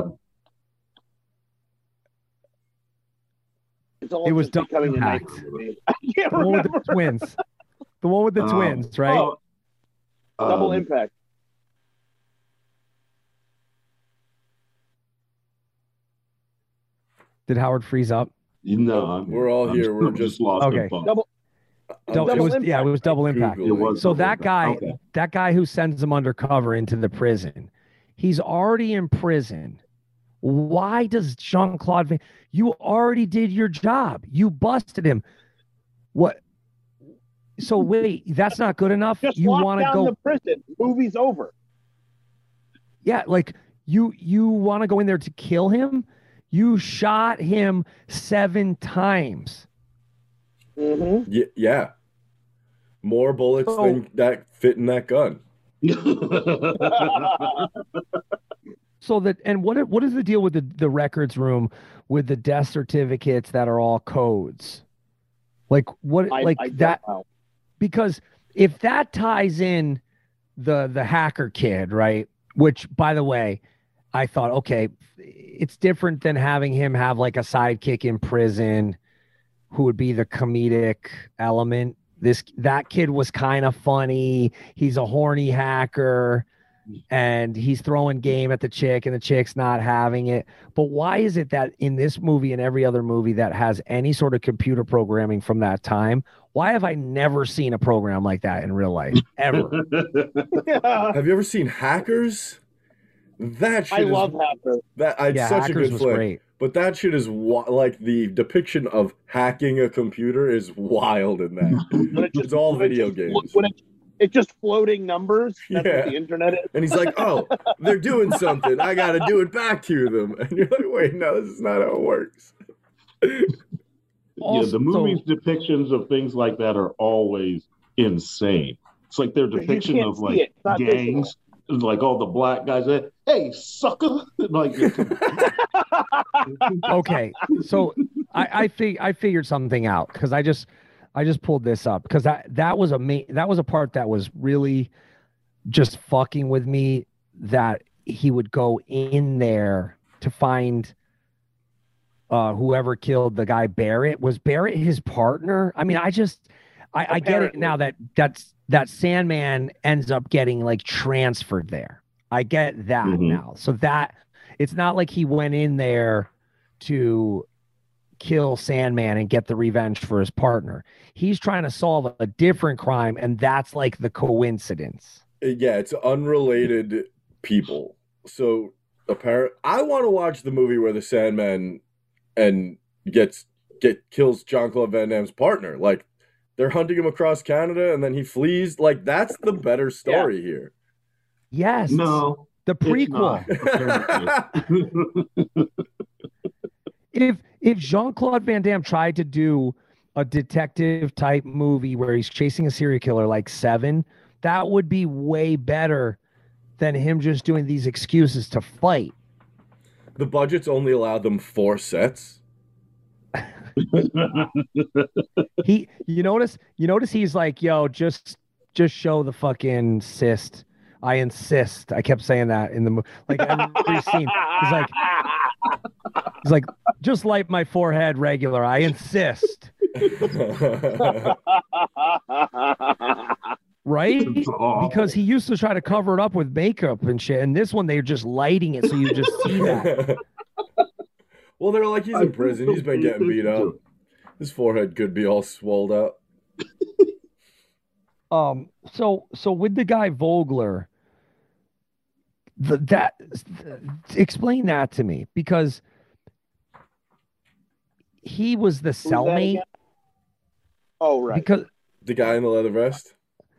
It was Double Impact. I can't remember. The one with the twins. The one with the twins, right? Double Impact. Did Howard freeze up? No, we're all here. We're just lost. Okay. It was Double Impact. So that guy who sends him undercover into the prison, he's already in prison. Why does Jean-Claude you already did your job. You busted him. What? So wait, that's not good enough. Just you want to go to prison. Movie's over. Yeah, like You want to go in there to kill him? You shot him 7 times. Mm-hmm. Yeah. More bullets than that fit in that gun. So that, and what is the deal with the records room with the death certificates that are all codes? Like what? I that? don't know. Because if that ties in the hacker kid, right? Which, by the way, I thought, okay, it's different than having him have like a sidekick in prison who would be the comedic element. That kid was kind of funny. He's a horny hacker and he's throwing game at the chick and the chick's not having it. But why is it that in this movie and every other movie that has any sort of computer programming from that time, why have I never seen a program like that in real life ever? Have you ever seen Hackers? That shit I love Hackers. It's such Hackers a good was flick. great. But that shit is like the depiction of hacking a computer is wild in that. It's all video games. It's just floating numbers. That's Yeah. what the internet is. And he's like, oh, they're doing something. I got to do it back to them. And you're like, wait, no, this is not how it works. Yeah, the movie's depictions of things like that are always insane. It's like their depiction can't of see like it. It's not gangs, like all the black guys. Hey, sucker! Like, Okay, so I figured something out because I just pulled this up because that was a part that was really just fucking with me, that he would go in there to find whoever killed the guy. Was Barrett his partner? I mean, I get it now that Sandman ends up getting like transferred there. I get that now. So that it's not like he went in there to kill Sandman and get the revenge for his partner. He's trying to solve a different crime, and that's like the coincidence. Yeah, it's unrelated people. So I want to watch the movie where the Sandman and kills Jean-Claude Van Damme's partner. Like, they're hunting him across Canada and then he flees. Like, that's the better story here. Yes. no, The prequel. If Jean-Claude Van Damme tried to do a detective type movie where he's chasing a serial killer like Seven, that would be way better than him just doing these excuses to fight. The budget's only allowed them 4 sets. You notice he's like, yo, just show the fucking cyst. I insist. I kept saying that in the like every scene. He's like, just light my forehead regular. I insist. Right? Because he used to try to cover it up with makeup and shit. And this one, they're just lighting it so you just see that. Well, they're like, he's in prison. He's been getting beat up. His forehead could be all swolled up. So with the guy Vogler, explain that to me, because he was the cellmate. Oh, right. Because the guy in the leather vest.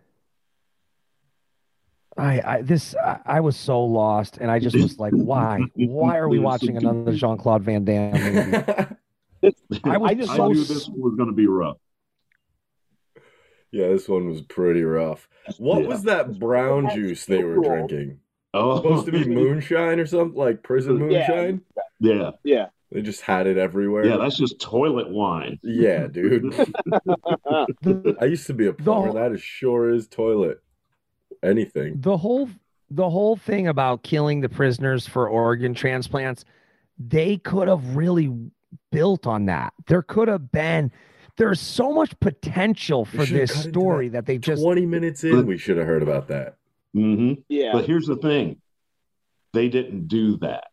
I was so lost, and I just was like, why are we watching another Jean-Claude Van Damme movie? I knew this was going to be rough. Yeah, this one was pretty rough. What was that brown juice they were drinking? Oh, supposed to be moonshine or something, like prison moonshine. Yeah. They just had it everywhere. Yeah, that's just toilet wine. Yeah, dude. I used to be a plumber. That is sure is toilet. Anything. The whole thing about killing the prisoners for organ transplants, they could have really built on that. There's so much potential for this story that they just 20 minutes in, we should have heard about that. Mm-hmm. Yeah. But here's the thing. They didn't do that.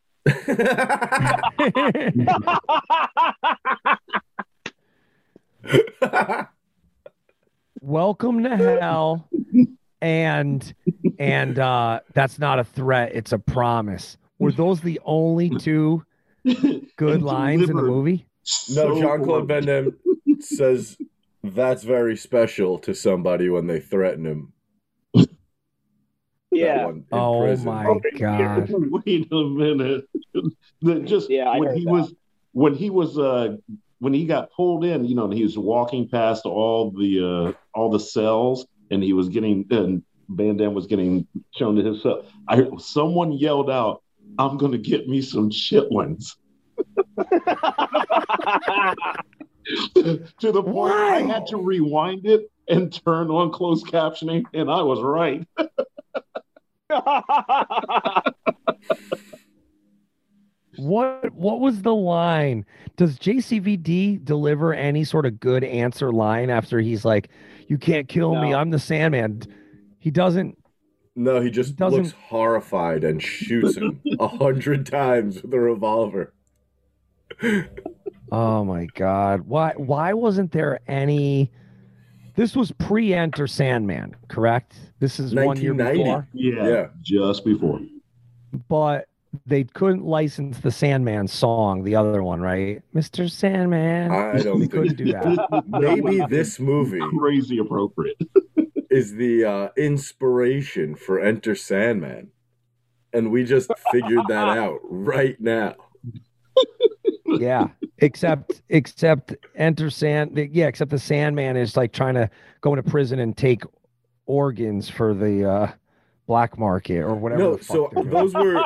Welcome to hell. And that's not a threat, it's a promise. Were those the only 2 good lines in the movie? No, Jean-Claude Van Damme says that's very special to somebody when they threaten him. Yeah. one in Oh prison. my god. Wait a minute. Just Yeah, I when heard he that. was when he got pulled in, and he was walking past all the cells, and he was getting and Van Damme was getting shown to his cell. I heard someone yelled out, "I'm gonna get me some chitlins." To the point I had to rewind it and turn on closed captioning, and I was right. What was the line? Does JCVD deliver any sort of good answer line after he's like, "You can't kill me, I'm the Sandman"? He doesn't. No, he just looks horrified and shoots him 100 times with a revolver. Oh my god. Why wasn't there any? This was pre-Enter Sandman, correct? This is 1 year 1990. before. Yeah, just before. But they couldn't license the Sandman song, the other one, right? Mr. Sandman. I don't think couldn't do that. Maybe this movie Crazy appropriate. is the inspiration for Enter Sandman. And we just figured that out right now. Yeah. Except Enter except the Sandman is like trying to go into prison and take organs for the black market or whatever. No, the fuck so they're doing. those were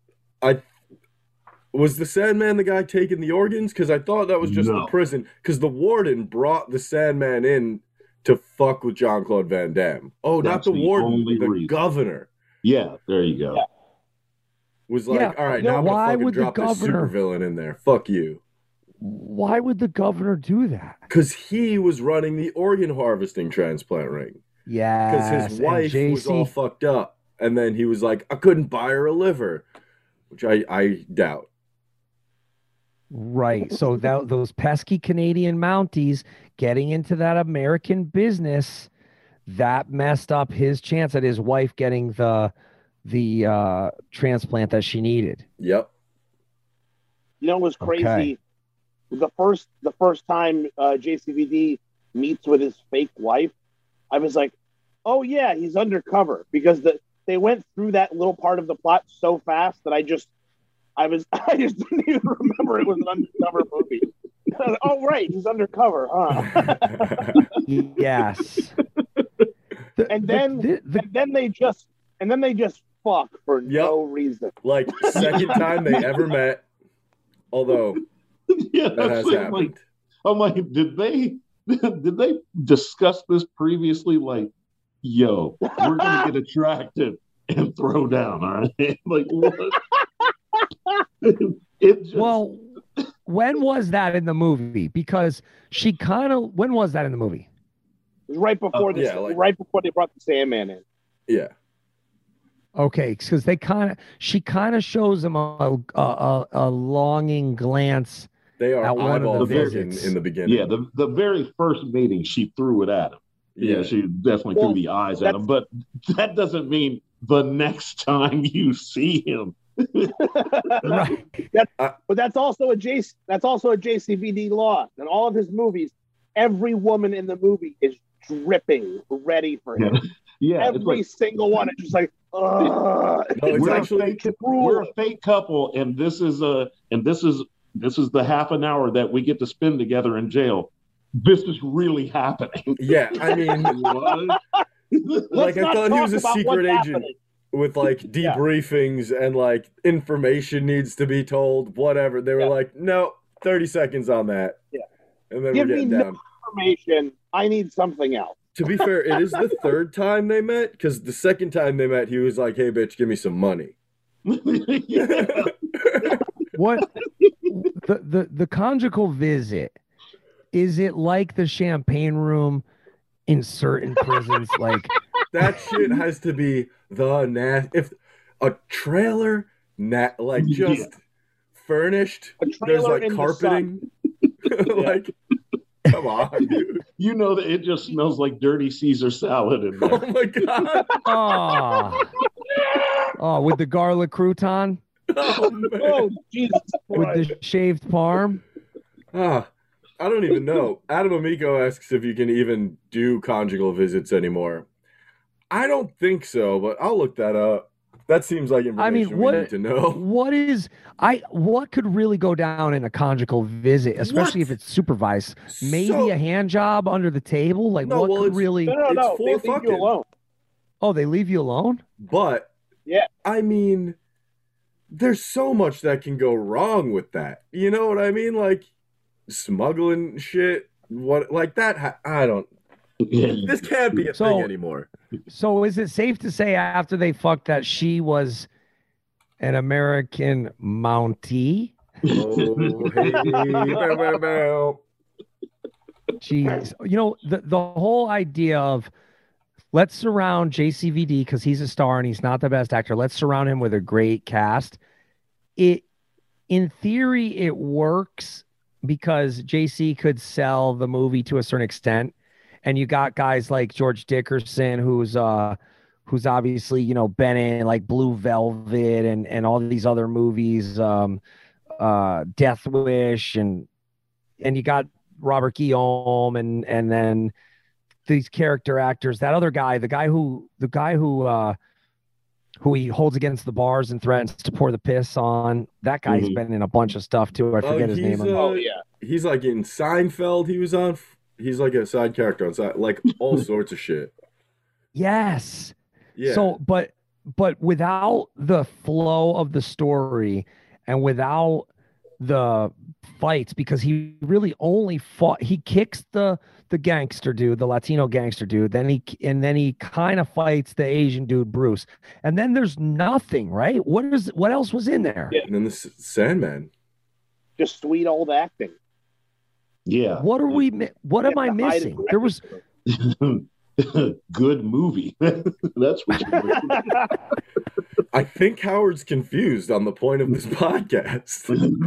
was the Sandman the guy taking the organs? Because I thought that was just the prison. Because the warden brought the Sandman in to fuck with Jean-Claude Van Damme. Oh, That's not the warden, only the reason. governor. Yeah, there you go. Yeah. Was like, all right, now I'm why gonna fucking would the drop this governor- supervillain in there. Fuck you. Why would the governor do that? Because he was running the organ harvesting transplant ring. Yeah. Because his wife was all fucked up. And then he was like, I couldn't buy her a liver. Which I doubt. Right. So those pesky Canadian Mounties getting into that American business, that messed up his chance at his wife getting the transplant that she needed. Yep. You know, it was crazy. Okay. The first time JCVD meets with his fake wife, I was like, oh yeah, he's undercover, because they went through that little part of the plot so fast that I just didn't even remember it was an undercover movie. Oh right, he's undercover, huh? Yes. And then they just fuck for no reason. Like second time they ever met. Although Yeah, that has happened. I'm like, did they discuss this previously? Like, yo, we're gonna get attracted and throw down, all right? Like what? Well, when was that in the movie? Because when was that in the movie? It was right before right before they brought the Sandman in. Yeah. Okay, because she kind of shows him a longing glance. They are at one of the fucking visits in the beginning. Yeah, the very first meeting, she threw it at him. Yeah, she definitely threw the eyes at him. But that doesn't mean the next time you see him. Right. But that's also a JCVD law. In all of his movies, every woman in the movie is dripping, ready for him. Yeah, every single one. It's just like, ugh. No, we're a fake couple, and this is the half an hour that we get to spend together in jail. This is really happening. Yeah, I mean, like I thought he was a secret agent with like debriefings and like information needs to be told, whatever. They were like, no, 30 seconds on that. Yeah. And then Give we're me getting down. No information. I need something else. To be fair, it is the third time they met, because the second time they met, he was like, hey, bitch, give me some money. What the conjugal visit, is it like the champagne room in certain prisons? Like that shit has to be if a trailer just furnished, there's like carpeting. Like, come on, dude. You know that it just smells like dirty Caesar salad in there. Oh my god. Oh, with the garlic crouton. Oh, man. Oh, Jesus With Christ. the shaved parm. I don't even know. Adam Amico asks if you can even do conjugal visits anymore. I don't think so, but I'll look that up. That seems like information we need to know. What could really go down in a conjugal visit, especially if it's supervised? Maybe a hand job under the table. Like what could really? No. They leave you alone. Oh, they leave you alone? But yeah, I mean, there's so much that can go wrong with that. You know what I mean? Like smuggling shit. What like that? I don't. This can't be a thing anymore. So is it safe to say after they fucked that she was an American Mountie? Oh, hey. Jeez. You know, the whole idea of let's surround JCVD because he's a star and he's not the best actor. Let's surround him with a great cast. In theory, it works because JC could sell the movie to a certain extent. And you got guys like George Dickerson, who's obviously, you know, been in like Blue Velvet and all these other movies, Death Wish, and you got Robert Guillaume and then these character actors. That other guy, the guy who he holds against the bars and threatens to pour the piss on. That guy's been in a bunch of stuff too. I forget his name. He's like in Seinfeld. He was on. He's like a side character on side, like all sorts of shit. Yes. Yeah. So, but without the flow of the story and without the fights, because he really only fought, he kicks the gangster dude, the Latino gangster dude, then he kind of fights the Asian dude, Bruce. And then there's nothing, right? What else was in there? Yeah. And then the Sandman. Just sweet old acting. Yeah. What am I missing? There was good movie. That's what I think Howard's confused on the point of this podcast.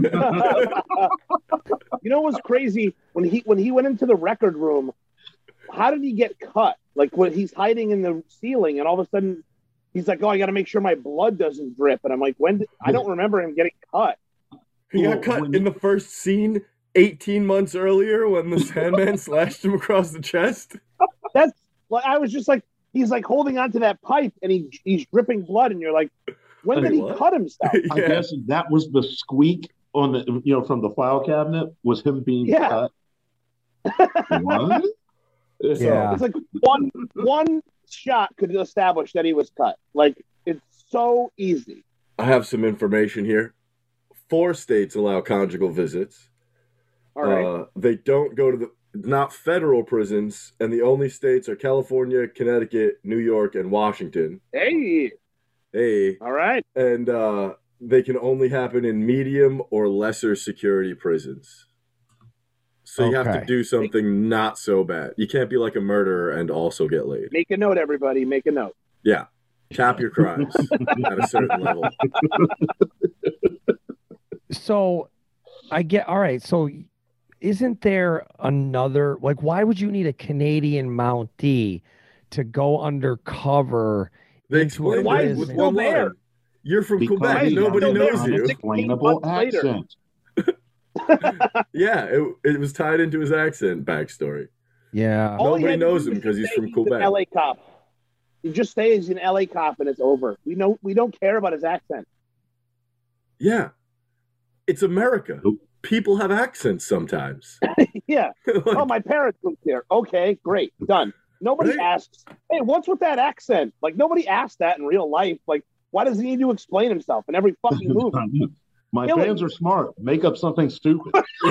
You know what's crazy? When he went into the record room, how did he get cut? Like when he's hiding in the ceiling and all of a sudden he's like, "Oh, I got to make sure my blood doesn't drip." And I'm like, I don't remember him getting cut. He got cut in the first scene 18 months earlier when the Sandman slashed him across the chest. That's like, I was just like, he's like holding onto that pipe and he's dripping blood, and you're like, when did he cut himself? I guess that was the squeak on the, you know, from the file cabinet was him being cut. What? Yeah. It's like one shot could establish that he was cut. Like, it's so easy. I have some information here. 4 states allow conjugal visits. All right. They don't go to not federal prisons, and the only states are California, Connecticut, New York, and Washington. Hey. All right. And they can only happen in medium or lesser security prisons. So you have to do something not so bad. You can't be like a murderer and also get laid. Make a note, everybody. Make a note. Yeah. Cap your crimes at a certain level. So all right. So isn't there another, like, why would you need a Canadian Mountie to go undercover? They explain why with one line. You're from Quebec. Nobody knows you. Explainable accent. Yeah, it was tied into his accent backstory. Yeah. Nobody knows him because he's from Quebec. LA cop. You just say he's an LA cop and it's over. We don't care about his accent. Yeah. It's America. People have accents sometimes. Yeah. Oh, my parents moved here. Okay, great. Done. Nobody asks, hey, what's with that accent? Like, nobody asks that in real life. Like, why does he need to explain himself in every fucking movie? My fans are smart. Make up something stupid.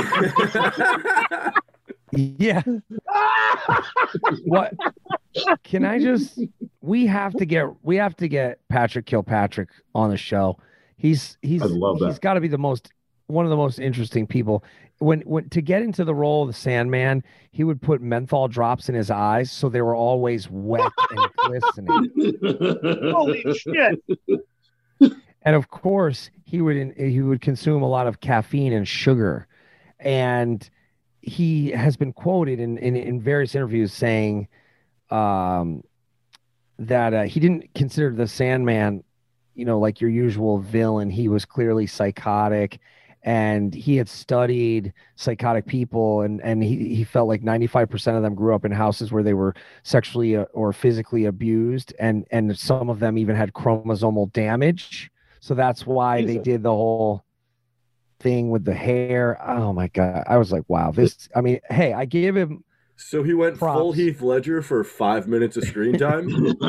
Yeah. What? Can I just? We have to get Patrick Kilpatrick on the show. He's got to be one of the most interesting people. When to get into the role of the Sandman, he would put menthol drops in his eyes so they were always wet and glistening. Holy shit! And of course, he would consume a lot of caffeine and sugar, and he has been quoted in various interviews saying that he didn't consider the Sandman, like your usual villain. He was clearly psychotic, and he had studied psychotic people, and he felt like 95% of them grew up in houses where they were sexually or physically abused, and some of them even had chromosomal damage. So that's why they did the whole thing with the hair. Oh my God. I was like, wow, this, I mean, hey, I gave him. So he went props. full Heath Ledger for 5 minutes of screen time.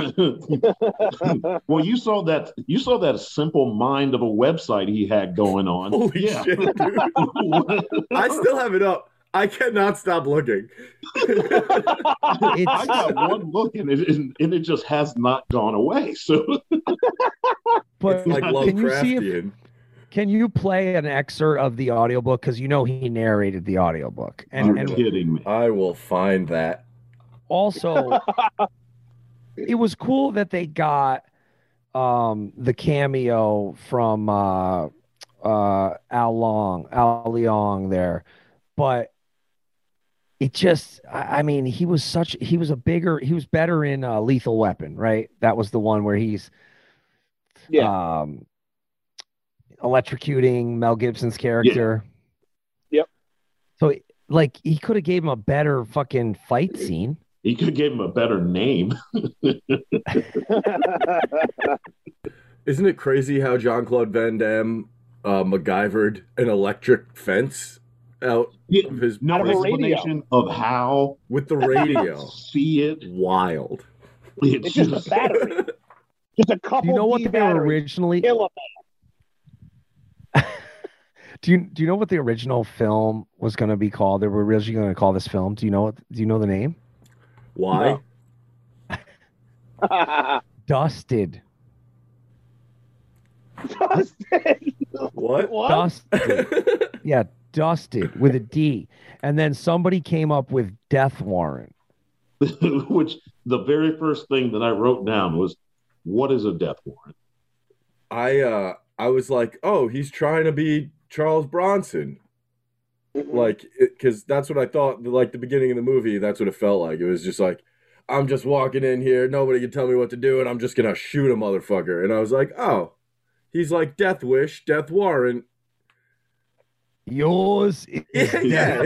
Well, you saw that simple mind of a website he had going on. Holy shit, dude. I still have it up. I cannot stop looking. I got one look and it just has not gone away. So, but it's like Lovecraftian. Can you play an excerpt of the audiobook? Because he narrated the audiobook. You're kidding me. I will find that. Also, it was cool that they got the cameo from Al Leong there. But it just, I mean, he was better in Lethal Weapon, right? That was the one where he's electrocuting Mel Gibson's character. Yep. So like he could have gave him a better fucking fight scene. He could have gave him a better name. Isn't it crazy how Jean-Claude Van Damme MacGyvered an electric fence out of his explanation of how with the radio? See it? Wild. It's just a battery. Just a couple. Do you know what they were originally? Do you know what the original film was going to be called? They were originally going to call this film. Do you know the name? Why? No. Dusted. Dusted. What? Dusted. Yeah, Dusted with a D. And then somebody came up with Death Warrant. Which the very first thing that I wrote down was, what is a death warrant? I was like, oh, he's trying to be Charles Bronson. Like, because that's what I thought, like the beginning of the movie, that's what it felt like. It was just like, I'm just walking in here, nobody can tell me what to do, and I'm just going to shoot a motherfucker. And I was like, oh, he's like Death Wish, Death Warrant. Yours is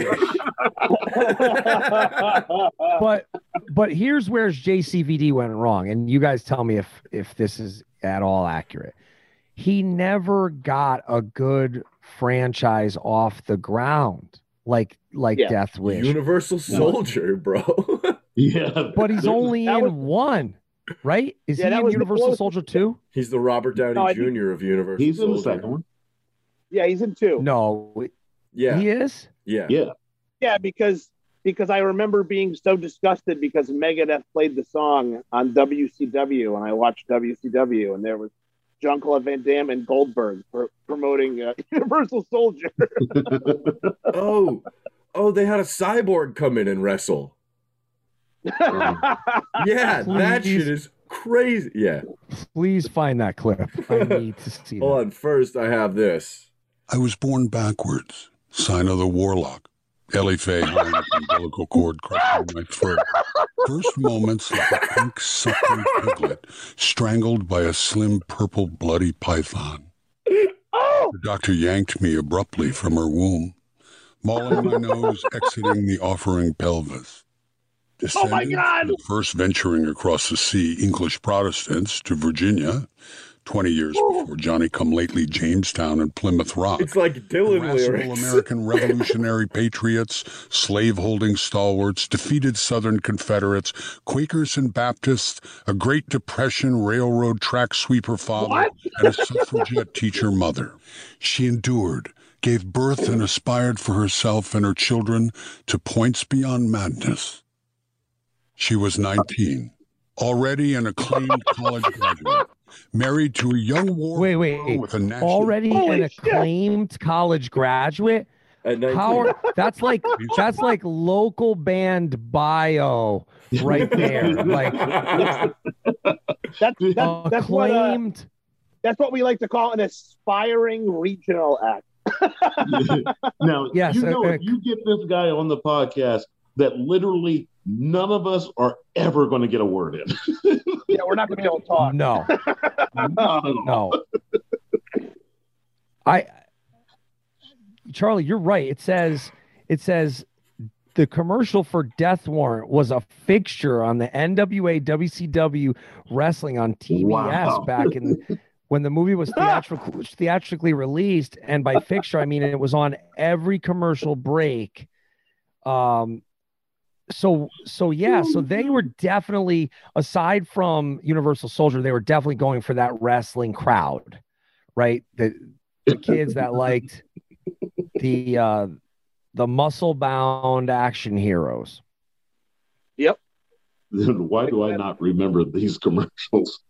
but here's where JCVD went wrong, and you guys tell me if this is at all accurate. He never got a good franchise off the ground like Death Wish. Universal Soldier, bro. Yeah, but he's only in one, right? Is he in Universal Soldier 2? He's the Robert Downey Jr. of Universal Soldier. He's in the second one. Yeah, he's in 2. No. Yeah. He is? Yeah. Yeah, because I remember being so disgusted because Megadeth played the song on WCW, and I watched WCW, and there was Jean-Claude Van Damme and Goldberg promoting Universal Soldier. Oh, they had a cyborg come in and wrestle. Yeah, that shit is crazy. Yeah. Please find that clip. I need to see that. Hold on. First, I have this. I was born backwards. Sign of the warlock. Ellie Faye Hines, umbilical cord crushing my throat. First moments of a pink suckling piglet strangled by a slim purple bloody python. The doctor yanked me abruptly from her womb, mauling my nose, exiting the offering pelvis. Descendants from the first venturing across the sea, English Protestants, to Virginia, 20 years before Johnny-come-lately Jamestown and Plymouth Rock. It's like Dylan lyrics. American Revolutionary patriots, slave-holding stalwarts, defeated Southern Confederates, Quakers and Baptists, a Great Depression railroad track sweeper father, and a suffragette teacher mother. She endured, gave birth and aspired for herself and her children to points beyond madness. She was 19, already an acclaimed college graduate, married to a young war with a national... Already an acclaimed college graduate? That's like local band bio right there. Like that's acclaimed. That's what we like to call an aspiring regional act. Now, yes, if you get this guy on the podcast, that literally none of us are ever going to get a word in. Yeah, we're not going to be able to talk. No. Charlie, you're right. It says the commercial for Death Warrant was a fixture on the NWA WCW wrestling on TBS back in when the movie was theatrically released. And by fixture, I mean it was on every commercial break. So they were definitely, aside from Universal Soldier, they were definitely going for that wrestling crowd, right? The kids that liked the muscle-bound action heroes. Yep. Then why do I not remember these commercials?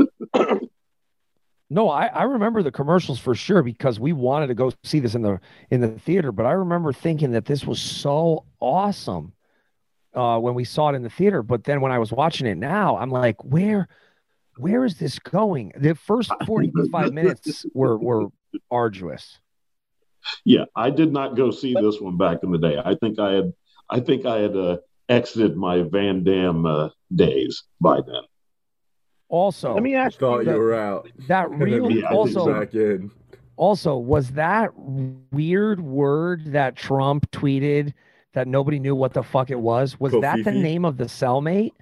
No, I remember the commercials for sure because we wanted to go see this in the theater. But I remember thinking that this was so awesome when we saw it in the theater. But then when I was watching it now, I'm like, where is this going? The first 45 minutes were arduous. Yeah, I did not go see this one back in the day. I think I had exited my Van Damme days by then. Also, let me ask you were out. That real also back in. Also, was that weird word that Trump tweeted that nobody knew what the fuck it was? Was that the name of the cellmate?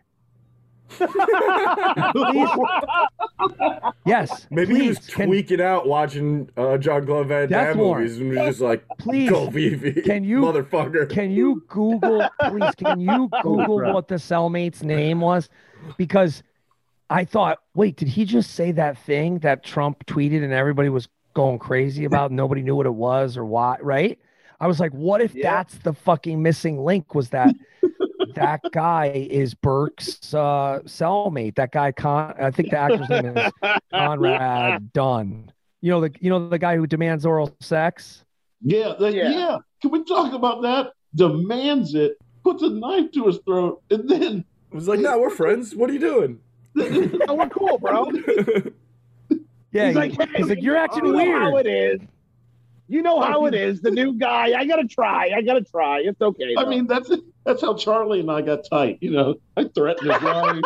Yes. Maybe he was tweaking out watching Jean-Claude Van Damme movies and was just like, Kofifi, motherfucker. Can you Google what the cellmate's name was? Because I thought, wait, did he just say that thing that Trump tweeted and everybody was going crazy about? Nobody knew what it was or why, right? I was like, what if that's the fucking missing link? Was that that guy is Burke's cellmate? That guy, I think the actor's name is Conrad Dunn. You know the guy who demands oral sex. Yeah. Can we talk about that? Demands it, puts a knife to his throat, and then I was like, "No, we're friends. What are you doing? Oh, we're cool, bro." Yeah, he's like, "You're acting weird." You know how it is. You know how it is. The new guy. I gotta try. It's okay. I mean, that's how Charlie and I got tight. You know, I threatened his wife.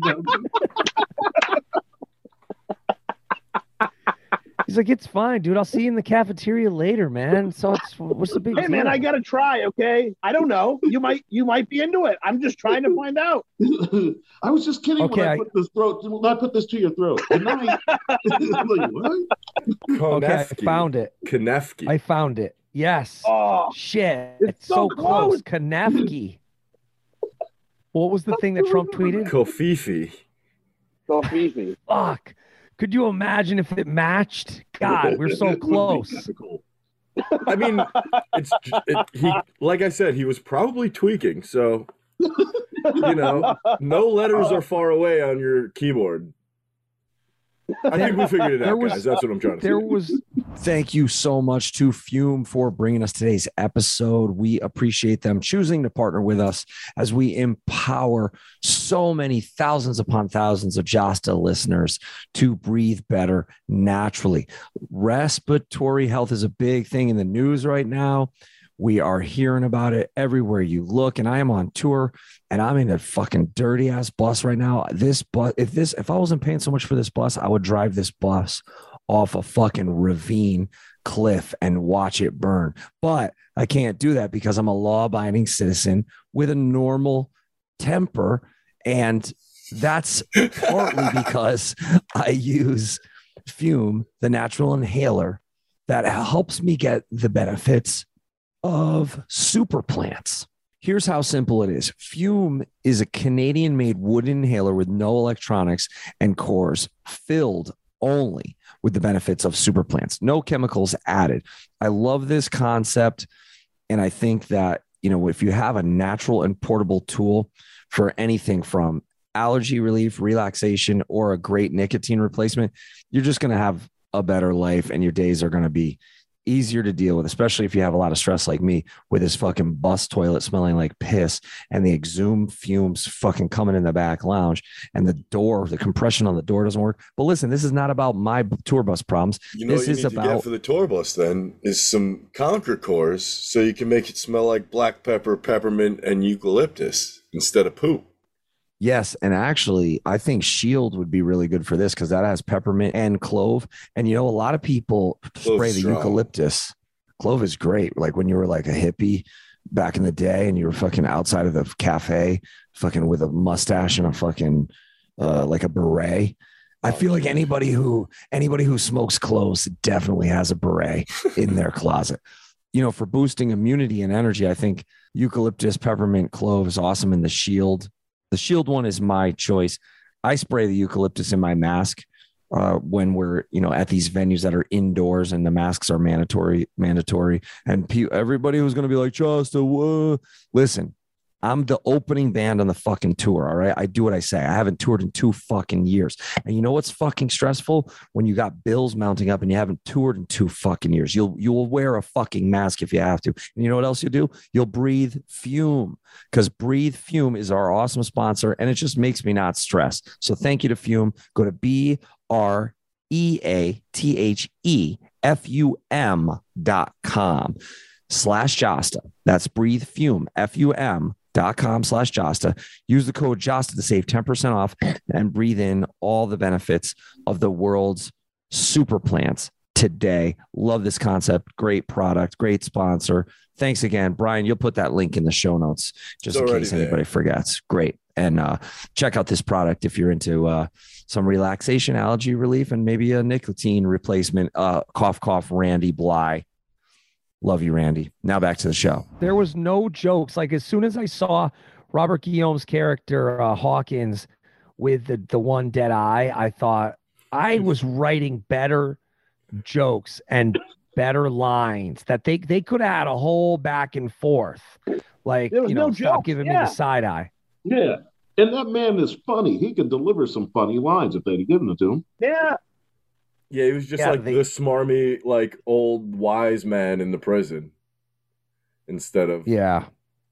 He's like, "It's fine, dude. I'll see you in the cafeteria later, man." So what's the big deal? Hey, man, I gotta try. Okay, I don't know. You might be into it. I'm just trying to find out. I was just kidding when I put this to your throat. Like, what? Okay, I found it. Konefki. I found it. Yes. Oh shit! It's so close. Konefki. What was the thing that Trump tweeted? Kofifi. Fuck. Could you imagine if it matched? God, we're so close. I mean, he like I said, he was probably tweaking. So, no letters are far away on your keyboard. I think we figured it out, guys. That's what I'm trying to say. Thank you so much to Fume for bringing us today's episode. We appreciate them choosing to partner with us as we empower so many thousands upon thousands of Jasta listeners to breathe better naturally. Respiratory health is a big thing in the news right now. We are hearing about it everywhere you look, and I am on tour, and I'm in a fucking dirty ass bus right now. This bus, if I wasn't paying so much for this bus, I would drive this bus off a fucking ravine cliff and watch it burn. But I can't do that because I'm a law-abiding citizen with a normal temper, and that's partly because I use Fume, the natural inhaler that helps me get the benefits of super plants. Here's how simple it is. Fume is a Canadian-made wood inhaler with no electronics and cores, filled only with the benefits of super plants. No chemicals added. I love this concept, and I think that, if you have a natural and portable tool for anything from allergy relief, relaxation, or a great nicotine replacement, you're just going to have a better life, and your days are going to be easier to deal with, especially if you have a lot of stress like me with this fucking bus toilet smelling like piss and the exhumed fumes fucking coming in the back lounge and the compression on the door doesn't work. But listen, this is not about my tour bus problems. This is about to get for the tour bus then is some Conquer cores so you can make it smell like black pepper, peppermint, and eucalyptus instead of poop. Yes, and actually, I think Shield would be really good for this because that has peppermint and clove. And a lot of people spray the eucalyptus. Clove is great. Like when you were like a hippie back in the day and you were fucking outside of the cafe, fucking with a mustache and a fucking like a beret. I feel like anybody who smokes cloves definitely has a beret in their closet. You know, for boosting immunity and energy, I think eucalyptus peppermint clove is awesome. And the shield one is my choice. I spray the eucalyptus in my mask when we're, you know, at these venues that are indoors and the masks are mandatory. And everybody who's going to be like, listen, I'm the opening band on the fucking tour. All right. I do what I say. I haven't toured in 2 fucking years. And you know what's fucking stressful? When you got bills mounting up and you haven't toured in 2 fucking years. You'll wear a fucking mask if you have to. And you know what else you'll do? You'll breathe fume, because Breathe Fume is our awesome sponsor and it just makes me not stress. So thank you to Fume. Go to BREATHEFUM.com/Josta. That's Breathe Fume, FUM.com/Josta. Use the code Josta to save 10% off and breathe in all the benefits of the world's super plants today. Love this concept. Great product, great sponsor. Thanks again, Brian. You'll put that link in the show notes just in case anybody forgets. Great. And check out this product if you're into some relaxation, allergy relief, and maybe a nicotine replacement. Cough, Randy Bly. Love you, Randy. Now back to the show. There was no jokes. Like as soon as I saw Robert Guillaume's character, Hawkins, with the one dead eye, I thought I was writing better jokes and better lines that they could have had a whole back and forth. Like, you know, stop giving me the side eye. Yeah. And that man is funny. He could deliver some funny lines if they'd have given it to him. Yeah. Yeah, he was just the smarmy, like old wise man in the prison instead of yeah.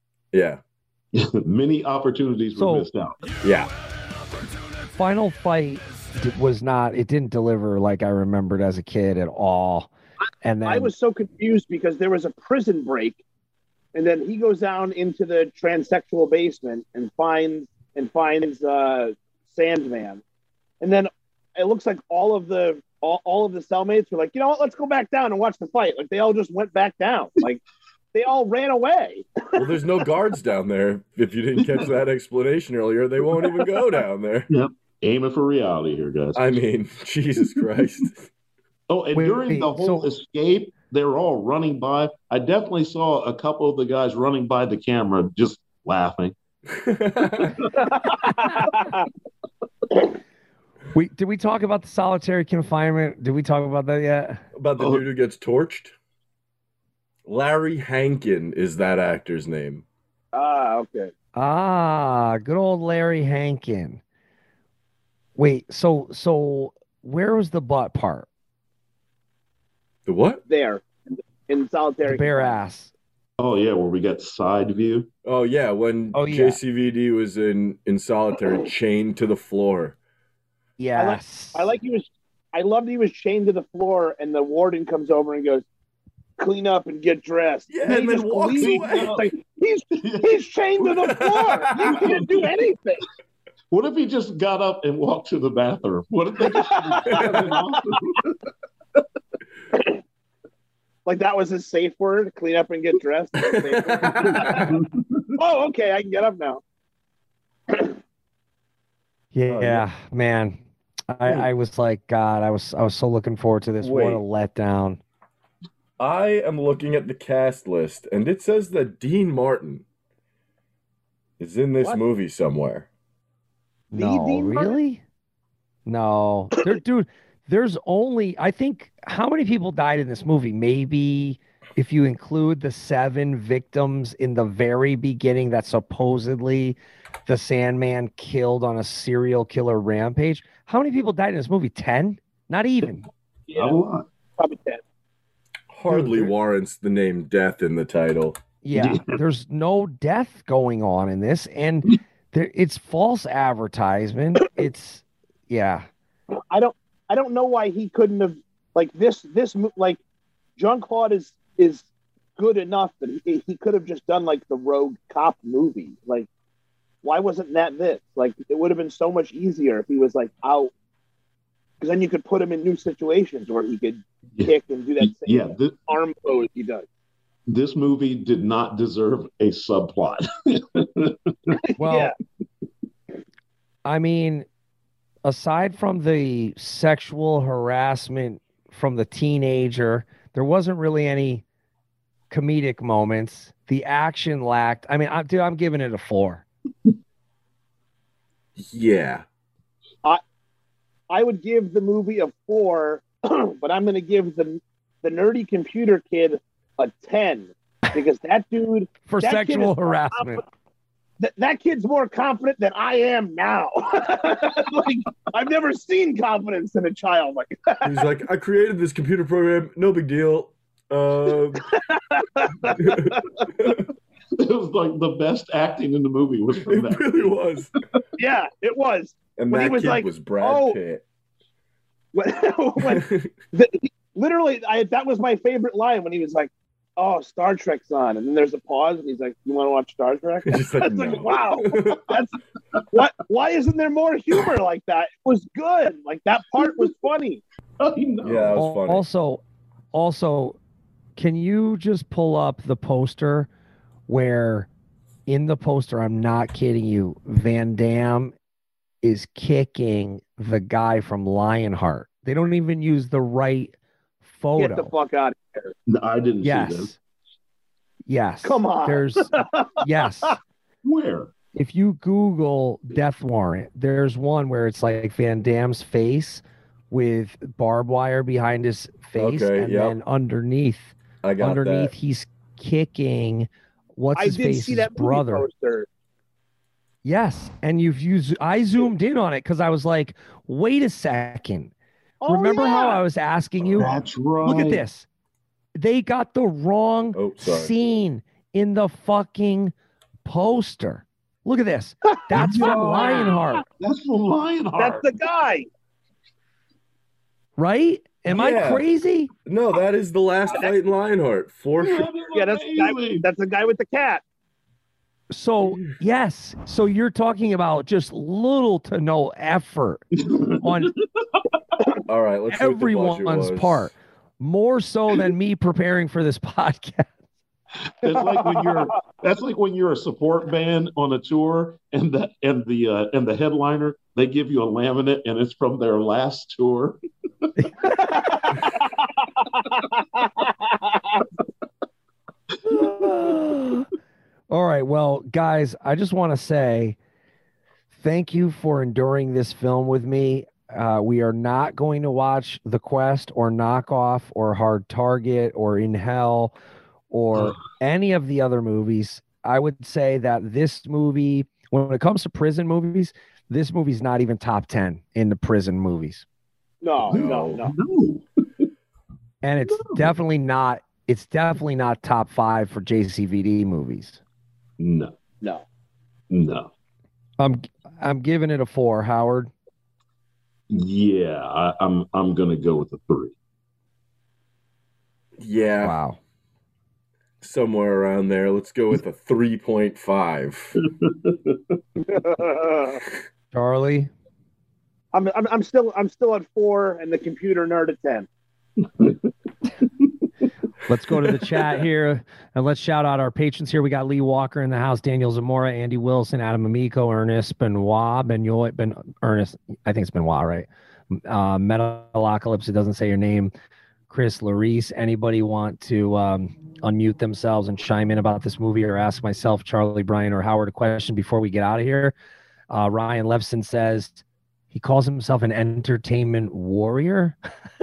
Many opportunities were missed out. Yeah. Final Fight it didn't deliver like I remembered as a kid at all. And then I was so confused because there was a prison break, and then he goes down into the transsexual basement and finds Sandman, and then it looks like all of the cellmates were like, you know what, let's go back down and watch the fight. Like they all just went back down. Like they all ran away. Well, there's no guards down there. If you didn't catch that explanation earlier, they won't even go down there. Yep. Aiming for reality here, guys. I mean, Jesus Christ. Oh, and during the whole escape, they were all running by. I definitely saw a couple of the guys running by the camera just laughing. Did we talk about the solitary confinement? Did we talk about that yet? About the dude who gets torched? Larry Hankin is that actor's name. Okay. Good old Larry Hankin. Wait, so where was the butt part? The what? There, in solitary. The bare ass. Oh yeah, where we got side view. Oh yeah, when JCVD was in solitary, chained to the floor. Yes. I loved he was chained to the floor, and the warden comes over and goes, "Clean up and get dressed." Yeah, and then walks away. Like, he's chained to the floor. He can't do anything. What if he just got up and walked to the bathroom? What if they just like that was his safe word? Clean up and get dressed. Oh, okay, I can get up now. Yeah, man. I was like, God, I was so looking forward to this. Wait. What a letdown. I am looking at the cast list, and it says that Dean Martin is in this movie somewhere. No, really? No. Dude, there's only, I think, how many people died in this movie? Maybe if you include the 7 victims in the very beginning that supposedly the Sandman killed on a serial killer rampage. How many people died in this movie? 10? Not even. Yeah, a lot. Probably 10. Hardly warrants the name Death in the title. Yeah, there's no death going on in this, and it's false advertisement. It's I don't know why he couldn't have like this like Jean-Claude is good enough that he could have just done like the rogue cop movie. Like, why wasn't that this? Like, it would have been so much easier if he was like out because then you could put him in new situations where he could kick and do that same arm pose he does. This movie did not deserve a subplot. Well, I mean, aside from the sexual harassment from the teenager, there wasn't really any comedic moments. The action lacked. I mean, I'm giving it a 4. Yeah. I would give the movie a 4, but I'm going to give the nerdy computer kid a 10 because that dude for sexual harassment. That kid's more confident than I am now. Like, I've never seen confidence in a child like that. He's like, I created this computer program, no big deal. It was like the best acting in the movie was from that. It really was. Yeah, it was. And when that he was kid like, was Brad Pitt. Literally, that was my favorite line when he was like, "Oh, Star Trek's on," and then there's a pause, and he's like, "You want to watch Star Trek?" Just like, no. Like, wow, that's what. Why isn't there more humor like that? It was good. Like that part was funny. I know. Yeah, it was funny. Also, can you just pull up the poster where in the poster, I'm not kidding you, Van Damme is kicking the guy from Lionheart. They don't even use the right photo. Get the fuck out of here. No, I didn't see this. Yes. Come on. There's yes. Where? If you Google Death Warrant, there's one where it's like Van Damme's face with barbed wire behind his face, and then underneath he's kicking what's his face's brother. Poster. Yes, and I zoomed in on it because I was like, wait a second. Oh, remember how I was asking you? That's right. Look at this. They got the wrong scene in the fucking poster. Look at this. That's from Lionheart. That's from Lionheart. That's the guy. Right? Am I crazy? No, that is the last fight in Lionheart, for sure. Yeah, that's the guy with the cat. So, yes. So you're talking about just little to no effort on all right, let's everyone's part. More so than me preparing for this podcast. It's like that's like when you're a support band on a tour and the headliner, they give you a laminate and it's from their last tour. All right. Well, guys, I just want to say thank you for enduring this film with me. We are not going to watch The Quest or Knockoff or Hard Target or In Hell or any of the other movies. I would say that this movie, when it comes to prison movies, this movie's not even top 10 in the prison movies. No. And it's definitely not top 5 for JCVD movies. No. I'm giving it a 4, Howard. Yeah, I'm gonna go with a 3. Yeah. Wow. Somewhere around there. Let's go with a 3.5. Charlie? I'm still at 4 and the computer nerd at 10. Let's go to the chat here and let's shout out our patrons here. We got Lee Walker in the house, Daniel Zamora, Andy Wilson, Adam Amico, Ernest Benoit, Ernest, I think it's Benoit, right? Metalocalypse, it doesn't say your name. Chris Larice. Anybody want to unmute themselves and chime in about this movie or ask myself, Charlie, Brian, or Howard a question before we get out of here? Ryan Levson says he calls himself an entertainment warrior.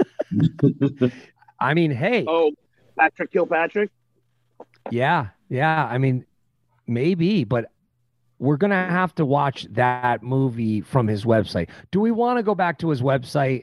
I mean, hey. Oh, Patrick Kilpatrick? Yeah. I mean, maybe, but we're going to have to watch that movie from his website. Do we want to go back to his website?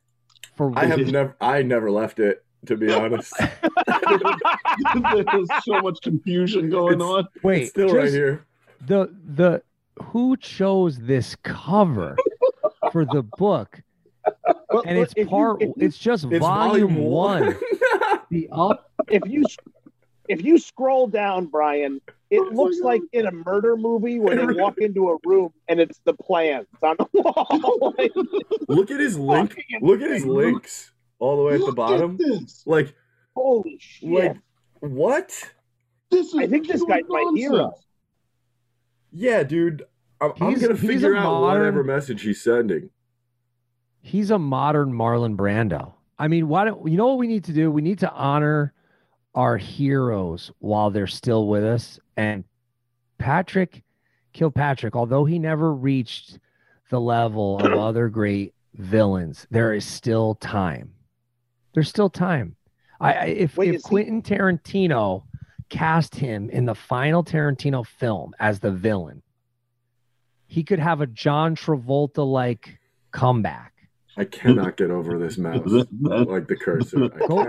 I never left it, to be honest. There's so much confusion going on. Wait, it's still right here. The who chose this cover for the book? And it's volume 1. If if you scroll down, Brian, it looks like in a murder movie where they walk into a room and it's the plans on the wall. Look at his link. Look at his links all the way at the bottom. Like, holy shit! Like, what? I think this guy's my hero. Yeah, dude. I'm gonna figure out whatever message he's sending. He's a modern Marlon Brando. I mean, why don't you know what we need to do? We need to honor our heroes while they're still with us. And Patrick Kilpatrick, although he never reached the level of other great villains, there is still time. There's still time. If Quentin Tarantino cast him in the final Tarantino film as the villain, he could have a John Travolta-like comeback. I cannot get over this mouse, like the cursor. Go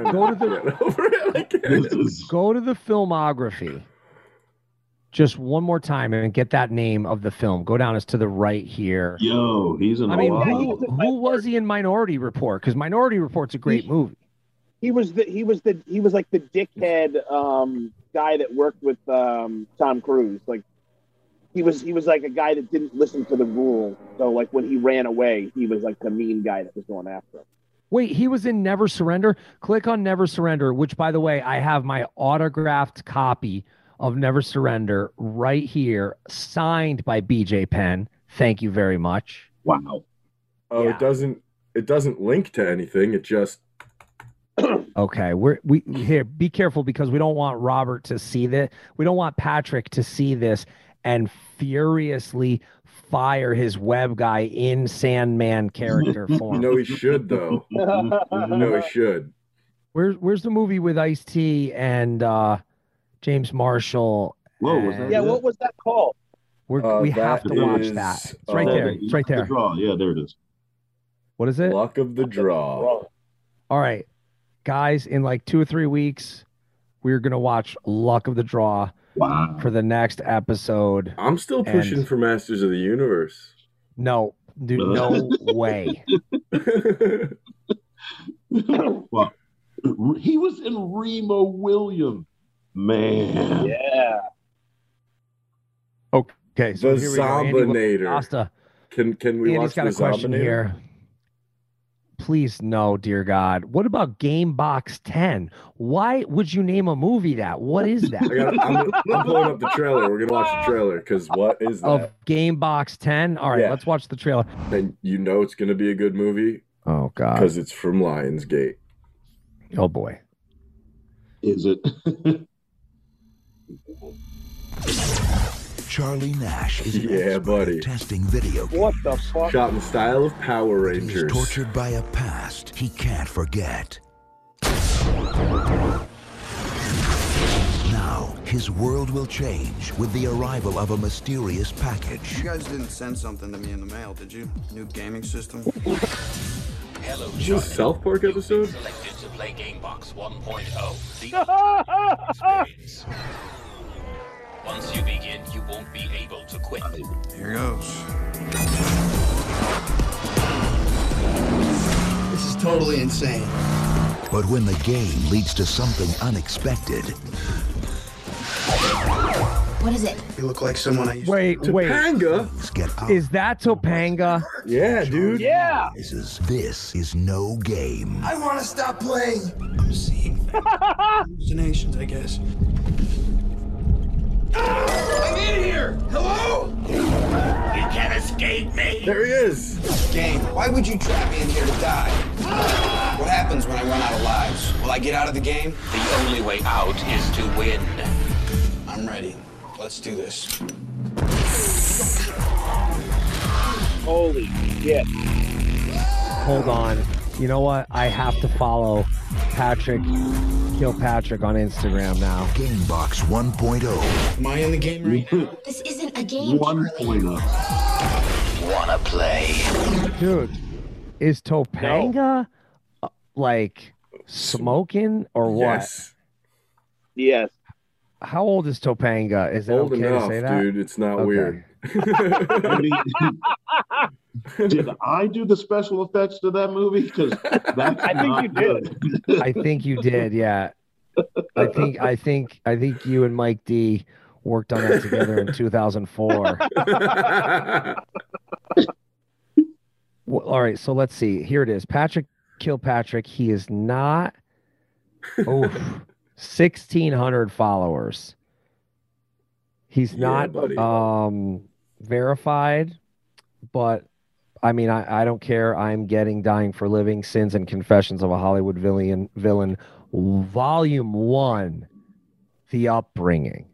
to the filmography just one more time and get that name of the film. Go down, it's to the right here. Yo, he's in. I mean, who was he in Minority Report? Because Minority Report's a great movie. He was like the dickhead guy that worked with Tom Cruise. Like he was like a guy that didn't listen to the rules. So like when he ran away, he was like the mean guy that was going after him. Wait, he was in Never Surrender? Click on Never Surrender, which, by the way, I have my autographed copy of Never Surrender right here, signed by BJ Penn. Thank you very much. Wow. Oh, yeah. It doesn't link to anything. It just okay. We here. Be careful because we don't want Robert to see this. We don't want Patrick to see this and furiously fire his web guy in Sandman character form. No, he should though. No, he should. Where's the movie with Ice-T and James Marshall? Whoa, was that? Yeah, what was that called? We have to watch that. It's right there. It's right there. The draw. Yeah, there it is. What is it? Luck of the Draw. All right, guys, in like 2 or 3 weeks, we're gonna watch Luck of the Draw. Wow. For the next episode. I'm still pushing for Masters of the Universe. No, dude, no way. Well, he was in Remo Williams. Man. Yeah. Okay, so the here we go. Zombinator. Can we Andy's watch got the a question Zombinator? here. Please, no, dear God. What about Game Box 10? Why would you name a movie that? What is that? I'm pulling up the trailer. We're going to watch the trailer because what is that? Of Game Box 10? All right, Yeah. let's watch the trailer. And you know it's going to be a good movie Oh, God. because it's from Lionsgate. Oh, boy. Is it? Charlie Nash is an Yeah, expert buddy. at testing video games. What the fuck? Shot in the style of Power He is Rangers. tortured by a past he can't forget. Now, his world will change with the arrival of a mysterious package. You guys didn't send something to me in the mail, did you? New gaming system? Hello, Is this a South Park episode? Selected to play Gamebox 1.0. The experience. Once you begin, you won't be able to quit. Here goes. This is totally insane. But when the game leads to something unexpected, What is it? You look like someone I used Wait. Topanga? things get out. Is that Topanga? Yeah, dude. Yeah. This is no game. I want to stop playing. I'm seeing hallucinations, I guess. I'm in here! Hello? You can't escape me! There he is. Game, why would you trap me in here to die? What happens when I run out of lives? Will I get out of the game? The only way out is to win. I'm ready. Let's do this. Holy shit. Hold on. You know what? I have to follow Patrick Kilpatrick on Instagram now. Gamebox 1.0. Am I in the game right now? This isn't a game. 1.0. Wanna play? Dude, is Topanga like smoking or what? Yes. Yes. How old is Topanga? Is it Old okay enough, to say that? dude. It's not Okay. weird. Did I do the special effects to that movie? Because that's I think not you did. good. I think you did, yeah. I think you and Mike D worked on that together in 2004. Well, all right, so let's see. Here it is. Patrick Kilpatrick. He is not 1,600 followers. He's not verified, but I mean, I don't care. I'm getting Dying for Living, Sins and Confessions of a Hollywood Villain, Volume 1, The Upbringing.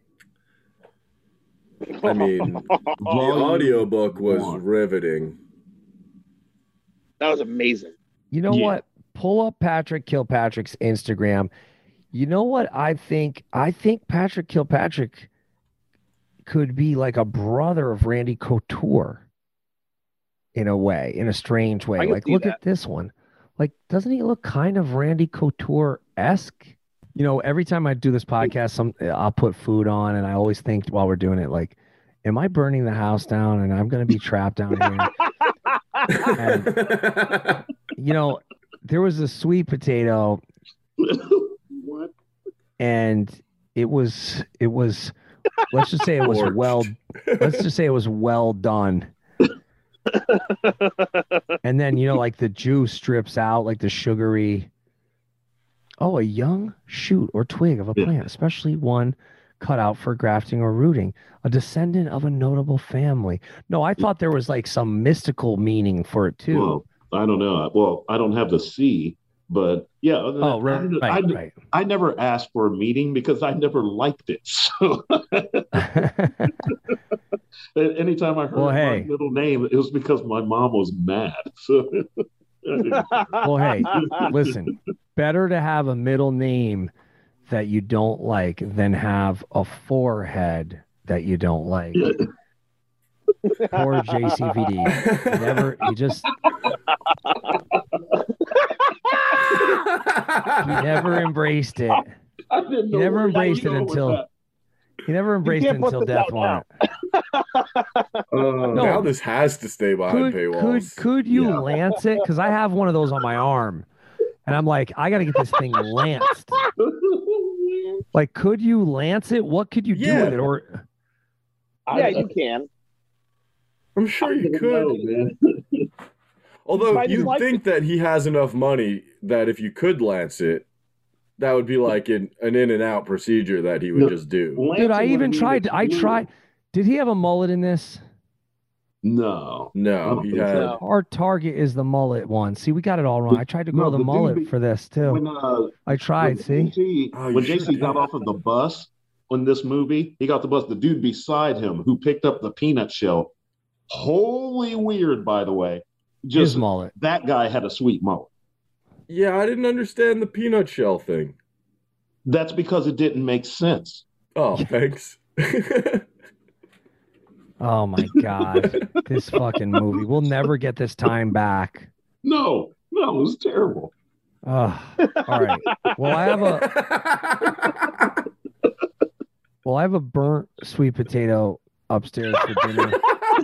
I mean, the audiobook was riveting. That was amazing. You know what? Pull up Patrick Kilpatrick's Instagram. You know what I think? I think Patrick Kilpatrick could be like a brother of Randy Couture in a way, in a strange way. Like, look at this one. Like, doesn't he look kind of Randy Couture-esque? You know, every time I do this podcast, I'll put food on, and I always think while we're doing it, like, am I burning the house down and I'm going to be trapped down here? And, you know, there was a sweet potato. What? And it was let's just say it was well done. And then, you know, like the juice strips out, like the sugary. Oh, a young shoot or twig of a plant, especially one cut out for grafting or rooting, a descendant of a notable family. No, I thought there was like some mystical meaning for it too. Well, I don't know. Well, I don't have the C, but yeah. Oh, right. I never asked for a meeting because I never liked it. So anytime I heard my middle name, it was because my mom was mad. So well, hey, listen, better to have a middle name that you don't like than have a forehead that you don't like. Poor JCVD. He never embraced it. He never embraced it until Death Warrant. No, now this has to stay behind paywalls. Could you lance it? Because I have one of those on my arm, and I'm like, I got to get this thing lanced. Like, could you lance it? What could you do with it? Or yeah, you can. I'm sure you could. Although you'd think that he has enough money that if you could lance it, that would be like an in and out procedure that he would just do. Dude, I even tried. Did he have a mullet in this? No. He had. Our target is the mullet one. See, we got it all wrong. I tried to grow the mullet for this too. I tried. When JC got off of the bus in this movie, he got the bus. The dude beside him who picked up the peanut shell. Wholly weird, by the way. His mullet. That guy had a sweet mullet. Yeah, I didn't understand the peanut shell thing. That's because it didn't make sense. Oh, thanks. Oh my God. This fucking movie. We'll never get this time back. No, it was terrible. All right. Well, I have a burnt sweet potato upstairs for dinner.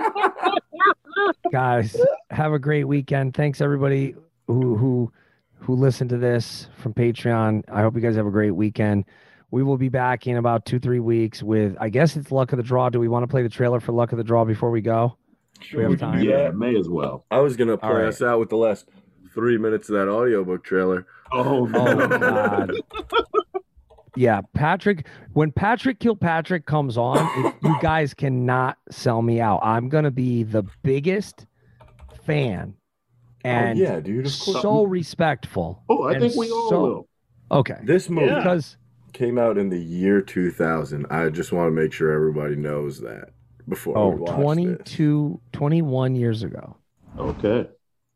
Guys, have a great weekend. Thanks everybody who listened to this from Patreon. I hope you guys have a great weekend. We will be back in about 2-3 weeks with, I guess it's Luck of the Draw. Do we want to play the trailer for Luck of the Draw before we go? Sure, we have time. Yeah, may as well. I was going to play us out with the last 3 minutes of that audiobook trailer. Oh God. Yeah, when Patrick Kilpatrick comes on, you guys cannot sell me out. I'm going to be the biggest fan and dude, of course. So respectful. Oh, I think we all will. Okay. This movie came out in the year 2000. I just want to make sure everybody knows that before we watch 21 years ago. Okay.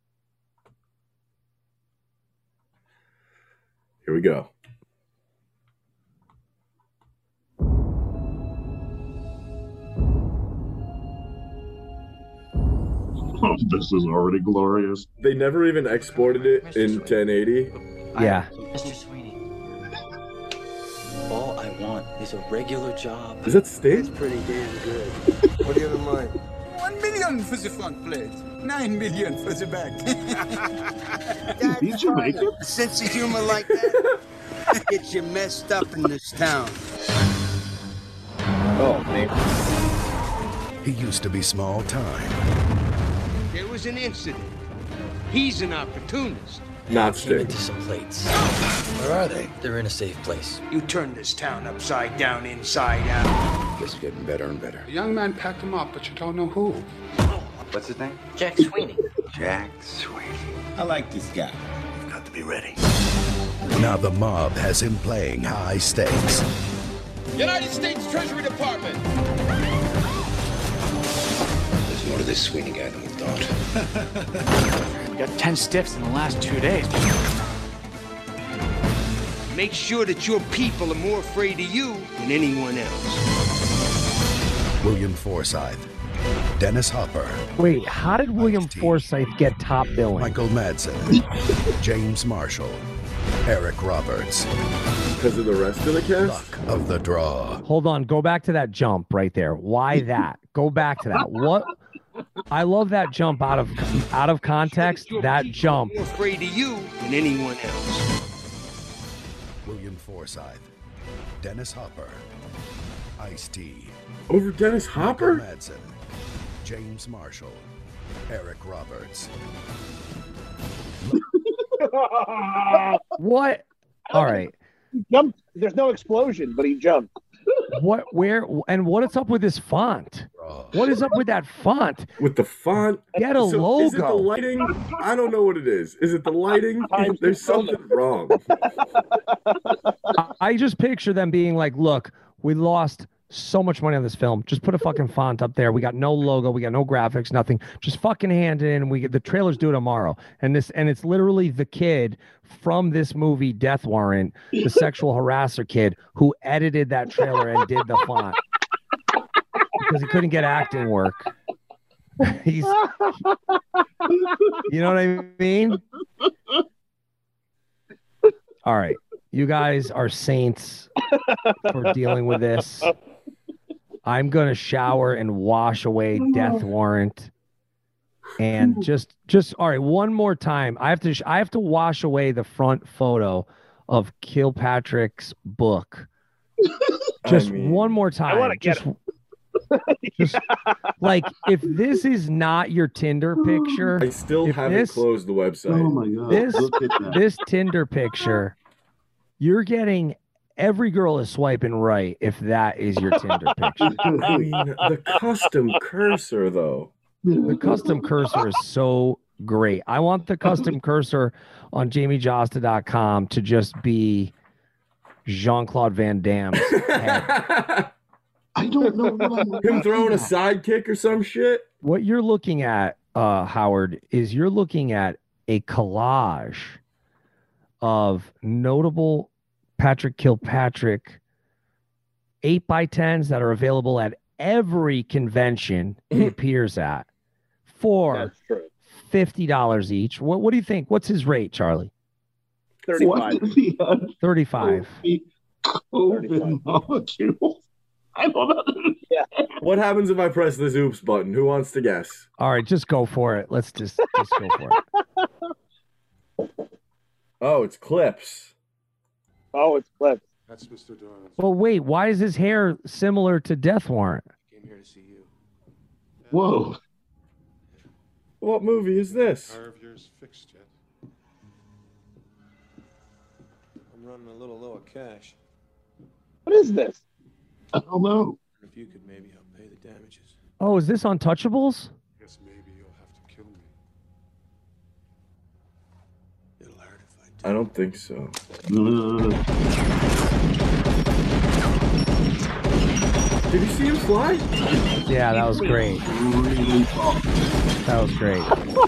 Here we go. Oh, this is already glorious. They never even exported it in 1080. Yeah. Mr. Sweeney, all I want is a regular job. Is that Sting? It's pretty damn good. What do you have in mind? 1 million for the front plate, 9 million for the back. Did you make it? A sense of humor like that? Get you messed up in this town. Oh, man. He used to be small time. There was an incident. He's an opportunist. Not Came stick. into some plates. Where are they? They're in a safe place. You turned this town upside down, inside out. Just getting better and better. The young man packed him up, but you don't know who. What's his name? Jack Sweeney. Jack Sweeney. I like this guy. You've got to be ready. Now the mob has him playing high stakes. United States Treasury Department. There's more to this Sweeney guy than we thought. We got 10 stiffs in the last 2 days. Make sure that your people are more afraid of you than anyone else. William Forsythe, Dennis Hopper, Wait, how did William Forsythe get top billing? Michael Madsen, James Marshall, Eric Roberts. Because of the rest of the cast? Luck of the draw. Hold on, go back to that jump right there. Why that? Go back to that. What? I love that jump out of context. That jump. More afraid of you than anyone else. William Forsythe, Dennis Hopper, Ice-T. Over Dennis Hopper? Michael Madsen, James Marshall, Eric Roberts. What? All right. He jumped. There's no explosion, but he jumped. What? Where? And what is up with this font? What is up with that font? With the font? Get a logo. Is it the lighting? I don't know what it is. Is it the lighting? There's something wrong. I just picture them being like, look, we lost so much money on this film. Just put a fucking font up there. We got no logo. We got no graphics, nothing. Just fucking hand it in. We get the trailers due tomorrow. And it's literally the kid from this movie, Death Warrant, the sexual harasser kid who edited that trailer and did the font. Because he couldn't get acting work. He's, you know what I mean? All right. You guys are saints for dealing with this. I'm going to shower and wash away Death Warrant. And just all right, one more time. I have to wash away the front photo of Kilpatrick's book. Just one more time. I want to get him. Just like, if this is not your Tinder picture, I still haven't closed the website. Oh my god! This Tinder picture, you're getting every girl is swiping right if that is your Tinder picture. I mean, the custom cursor though. The custom cursor is so great. I want the custom cursor on JamieJosta.com to just be Jean-Claude Van Damme's head. I don't know what Him throwing a sidekick or some shit. What you're looking at, Howard, is you're looking at a collage of notable Patrick Kilpatrick 8x10s that are available at every convention he appears at for $50 each. What do you think? What's his rate, Charlie? 35. 35. COVID molecules. I don't know. Yeah. What happens if I press this oops button? Who wants to guess? All right, just go for it. Let's just go for it. Oh, it's clips. Oh, it's clips. That's Mr. Doyle. Well, wait, why is his hair similar to Death Warrant? Came here to see you. Whoa. What movie is this? Car of yours fixed yet? I'm running a little low of cash. What is this? I don't know. If you could maybe help pay the damages. Oh, is this Untouchables? Guess maybe you'll have to kill me. It'll hurt if I do. I don't think so. Did you see him fly? Yeah, that was great. That was great.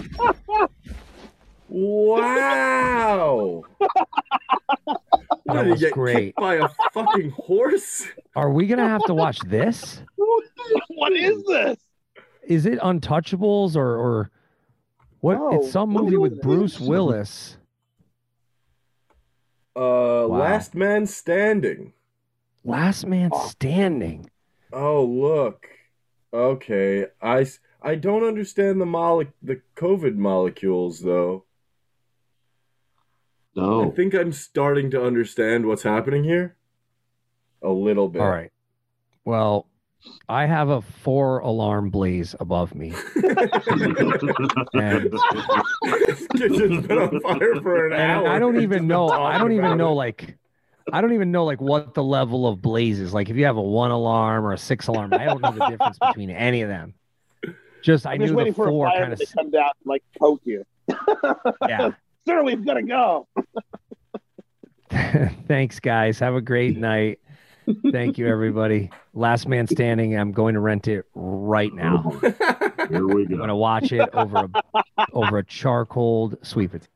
Wow. That Did he was get great. kicked by a fucking horse? Are we gonna have to watch this? What is this? Is it Untouchables or what? No. It's some movie with Bruce Willis. Last Man Standing. Last Man Standing. Oh, look. Okay, I don't understand the COVID molecules though. No. I think I'm starting to understand what's happening here. A little bit. All right. Well, I have a 4-alarm blaze above me. And kitchen's been on fire for an hour. I don't even know. I don't even know it. what the level of blaze is. Like if you have a 1 alarm or a 6 alarm, I don't know the difference between any of them. I knew waiting the for 4 a fire kind of to come down and like poke you. Yeah. Sir, we've got to go. Thanks, guys. Have a great night. Thank you, everybody. Last Man Standing. I'm going to rent it right now. Here we go. I'm going to watch it over a charcoal sweep it.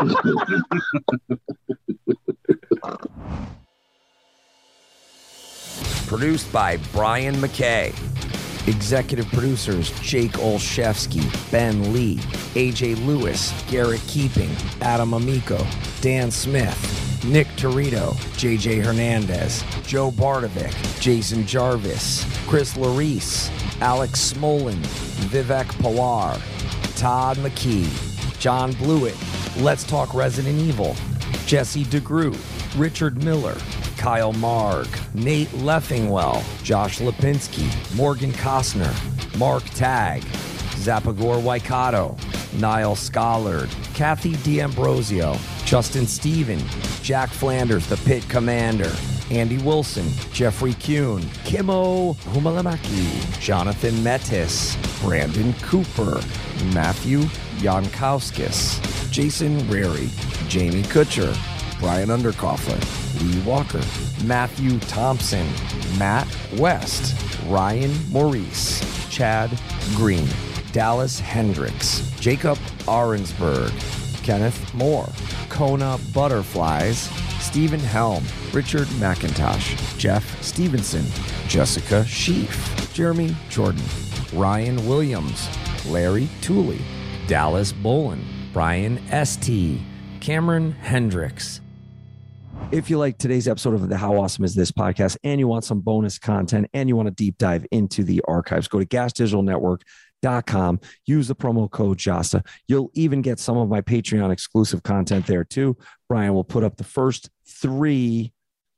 Produced by Brian McKay. Executive producers Jake Olszewski, Ben Lee, AJ Lewis, Garrett Keeping, Adam Amico, Dan Smith, Nick Torito, JJ Hernandez, Joe Bardovic, Jason Jarvis, Chris Larice, Alex Smolin, Vivek Pawar, Todd McKee, John Blewett, Let's Talk Resident Evil, Jesse DeGroot, Richard Miller, Kyle Marg, Nate Leffingwell, Josh Lipinski, Morgan Costner, Mark Tagg, Zapagor Waikato, Niall Schollard, Kathy D'Ambrosio, Justin Stephen, Jack Flanders, the Pit Commander, Andy Wilson, Jeffrey Kuhn, Kimo Humalamaki, Jonathan Metis, Brandon Cooper, Matthew Jankowskis, Jason Rary, Jamie Kutcher, Brian Underkoffler, Lee Walker, Matthew Thompson, Matt West, Ryan Maurice, Chad Green, Dallas Hendricks, Jacob Arensberg, Kenneth Moore, Kona Butterflies, Stephen Helm, Richard McIntosh, Jeff Stevenson, Jessica Sheaf, Jeremy Jordan, Ryan Williams, Larry Tooley, Dallas Bolin, Brian St., Cameron Hendricks. If you like today's episode of the How Awesome Is This podcast and you want some bonus content and you want to deep dive into the archives, go to gasdigitalnetwork.com. Use the promo code JASTA. You'll even get some of my Patreon exclusive content there too. Brian will put up the first 3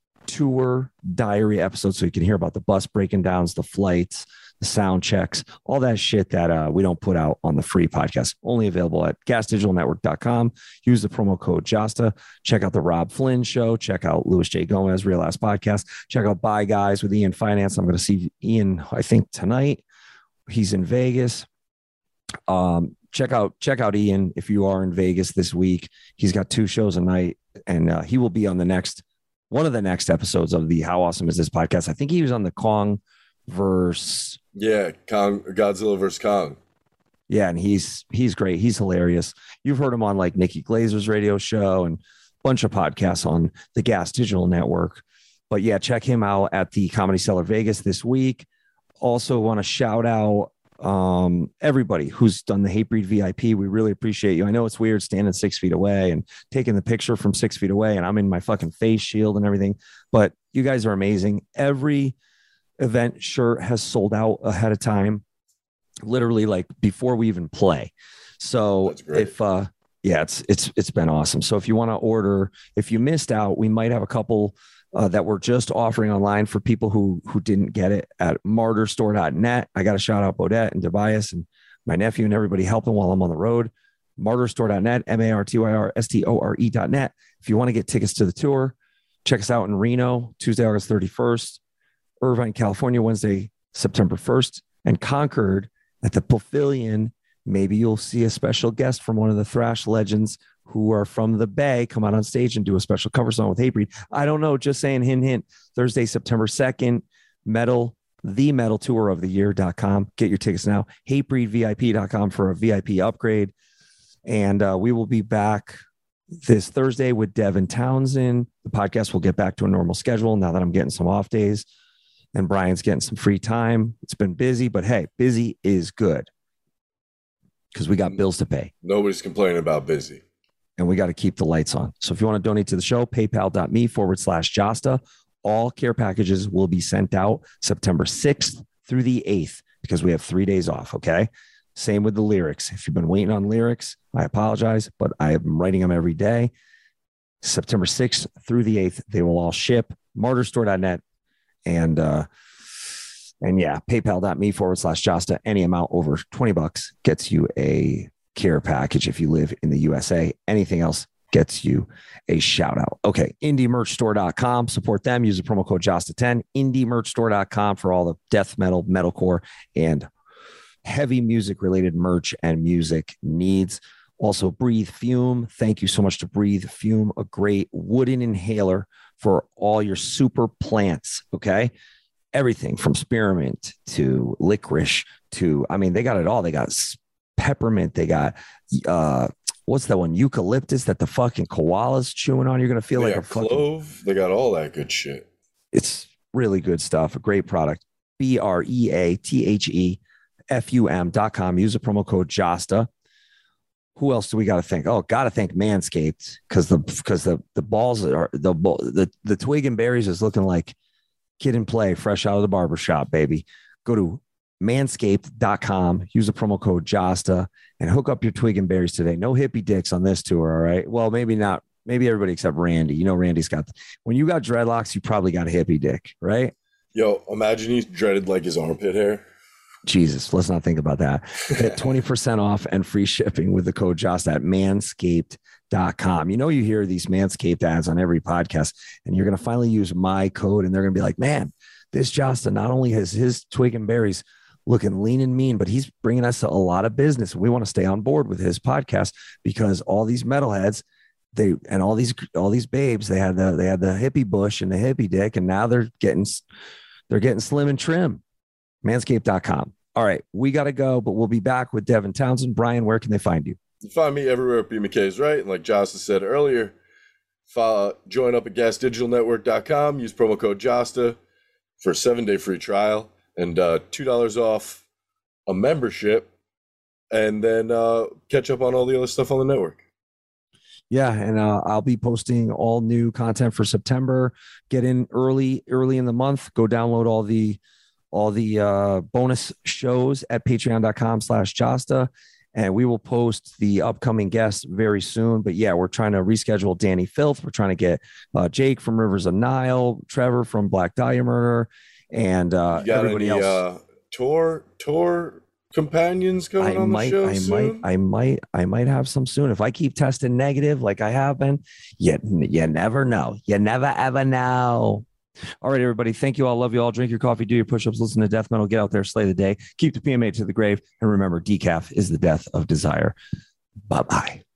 tour diary episodes so you can hear about the bus breaking downs, the flights, the sound checks, all that shit that we don't put out on the free podcast. Only available at gasdigitalnetwork.com. Use the promo code JASTA. Check out the Rob Flynn Show. Check out Louis J. Gomez, Real Ass Podcast. Check out Bye Guys with Ian Finance. I'm going to see Ian, I think, tonight. He's in Vegas. Check out Ian if you are in Vegas this week. He's got 2 shows a night, and he will be on one of the next episodes of the How Awesome Is This podcast. I think he was on the Kong verse. Yeah, Godzilla versus Kong. Yeah, and he's great. He's hilarious. You've heard him on like Nikki Glazer's radio show and a bunch of podcasts on the Gas Digital Network. But yeah, check him out at the Comedy Cellar Vegas this week. Also want to shout out everybody who's done the Hatebreed VIP. We really appreciate you. I know it's weird standing 6 feet away and taking the picture from 6 feet away, and I'm in my fucking face shield and everything, but you guys are amazing. Every event shirt has sold out ahead of time, literally like before we even play. So if it's been awesome. So if you want to order, if you missed out, we might have a couple that we're just offering online for people who didn't get it at martyrstore.net. I got to shout out Bodette and Tobias and my nephew and everybody helping while I'm on the road. Martyrstore.net, martyrstore.net. If you want to get tickets to the tour, check us out in Reno, Tuesday, August 31st, Irvine, California, Wednesday, September 1st, and Concord at the Pavilion. Maybe you'll see a special guest from one of the thrash legends who are from the Bay come out on stage and do a special cover song with Hatebreed. I don't know, just saying, hint, hint. Thursday, September 2nd, the metal tour of the year.com. Get your tickets now. Hatebreedvip.com for a VIP upgrade. And we will be back this Thursday with Devin Townsend. The podcast will get back to a normal schedule now that I'm getting some off days and Brian's getting some free time. It's been busy, but hey, busy is good because we got bills to pay. Nobody's complaining about busy. And we got to keep the lights on. So if you want to donate to the show, paypal.me/Jasta. All care packages will be sent out September 6th through the 8th because we have 3 days off. Okay. Same with the lyrics. If you've been waiting on lyrics, I apologize, but I am writing them every day. September 6th through the 8th. They will all ship. Martyrstore.net and yeah, paypal.me/Josta. Any amount over $20 gets you a care package if you live in the USA. Anything else gets you a shout out. Okay. IndieMerchStore.com. Support them. Use the promo code Josta10. IndieMerchStore.com for all the death metal, metalcore, and heavy music related merch and music needs. Also, Breathe Fume. Thank you so much to Breathe Fume, a great wooden inhaler for all your super plants. Okay. Everything from spearmint to licorice to, I mean, they got it all. They got peppermint. They got, what's that one? Eucalyptus that the fucking koala's chewing on. You're going to feel like a clove. They got all that good shit. It's really good stuff. A great product. BREATHEFUM.com. Use the promo code Josta. Who else do we got to thank? Oh, got to thank Manscaped because the balls are the twig and berries is looking like kid and play fresh out of the barbershop, baby. Go to manscaped.com, use the promo code Josta, and hook up your twig and berries today. No hippie dicks on this tour, all right? Well, maybe not. Maybe everybody except Randy. You know, Randy's got, when you got dreadlocks, you probably got a hippie dick, right? Yo, imagine he dreaded like his armpit hair. Jesus, let's not think about that. Get 20% off and free shipping with the code Josta at manscaped.com. You know, you hear these Manscaped ads on every podcast, and you're going to finally use my code, and they're going to be like, man, this Josta not only has his twig and berries looking lean and mean, but he's bringing us a lot of business. We want to stay on board with his podcast because all these metalheads, all these babes, they had the hippie bush and the hippie dick, and now they're getting slim and trim. Manscaped.com. All right, we got to go, but we'll be back with Devin Townsend. Brian, where can they find you? You find me everywhere at B. McKay's Right. And like Josta said earlier, join up at gasdigitalnetwork.com. Use promo code Josta for a 7-day free trial and $2 off a membership. And then catch up on all the other stuff on the network. Yeah, and I'll be posting all new content for September. Get in early in the month. Go download all the bonus shows at patreon.com/Josta. And we will post the upcoming guests very soon. But yeah, we're trying to reschedule Danny Filth. We're trying to get Jake from Rivers of Nile, Trevor from Black Dahlia Murder, and everybody else. Tour companions coming on the show soon? I might have some soon. If I keep testing negative like I have been, you never know. You never ever know. All right, everybody. Thank you all. Love you all. Drink your coffee, do your push-ups, listen to death metal, get out there, slay the day, keep the PMA to the grave, and remember, decaf is the death of desire. Bye-bye.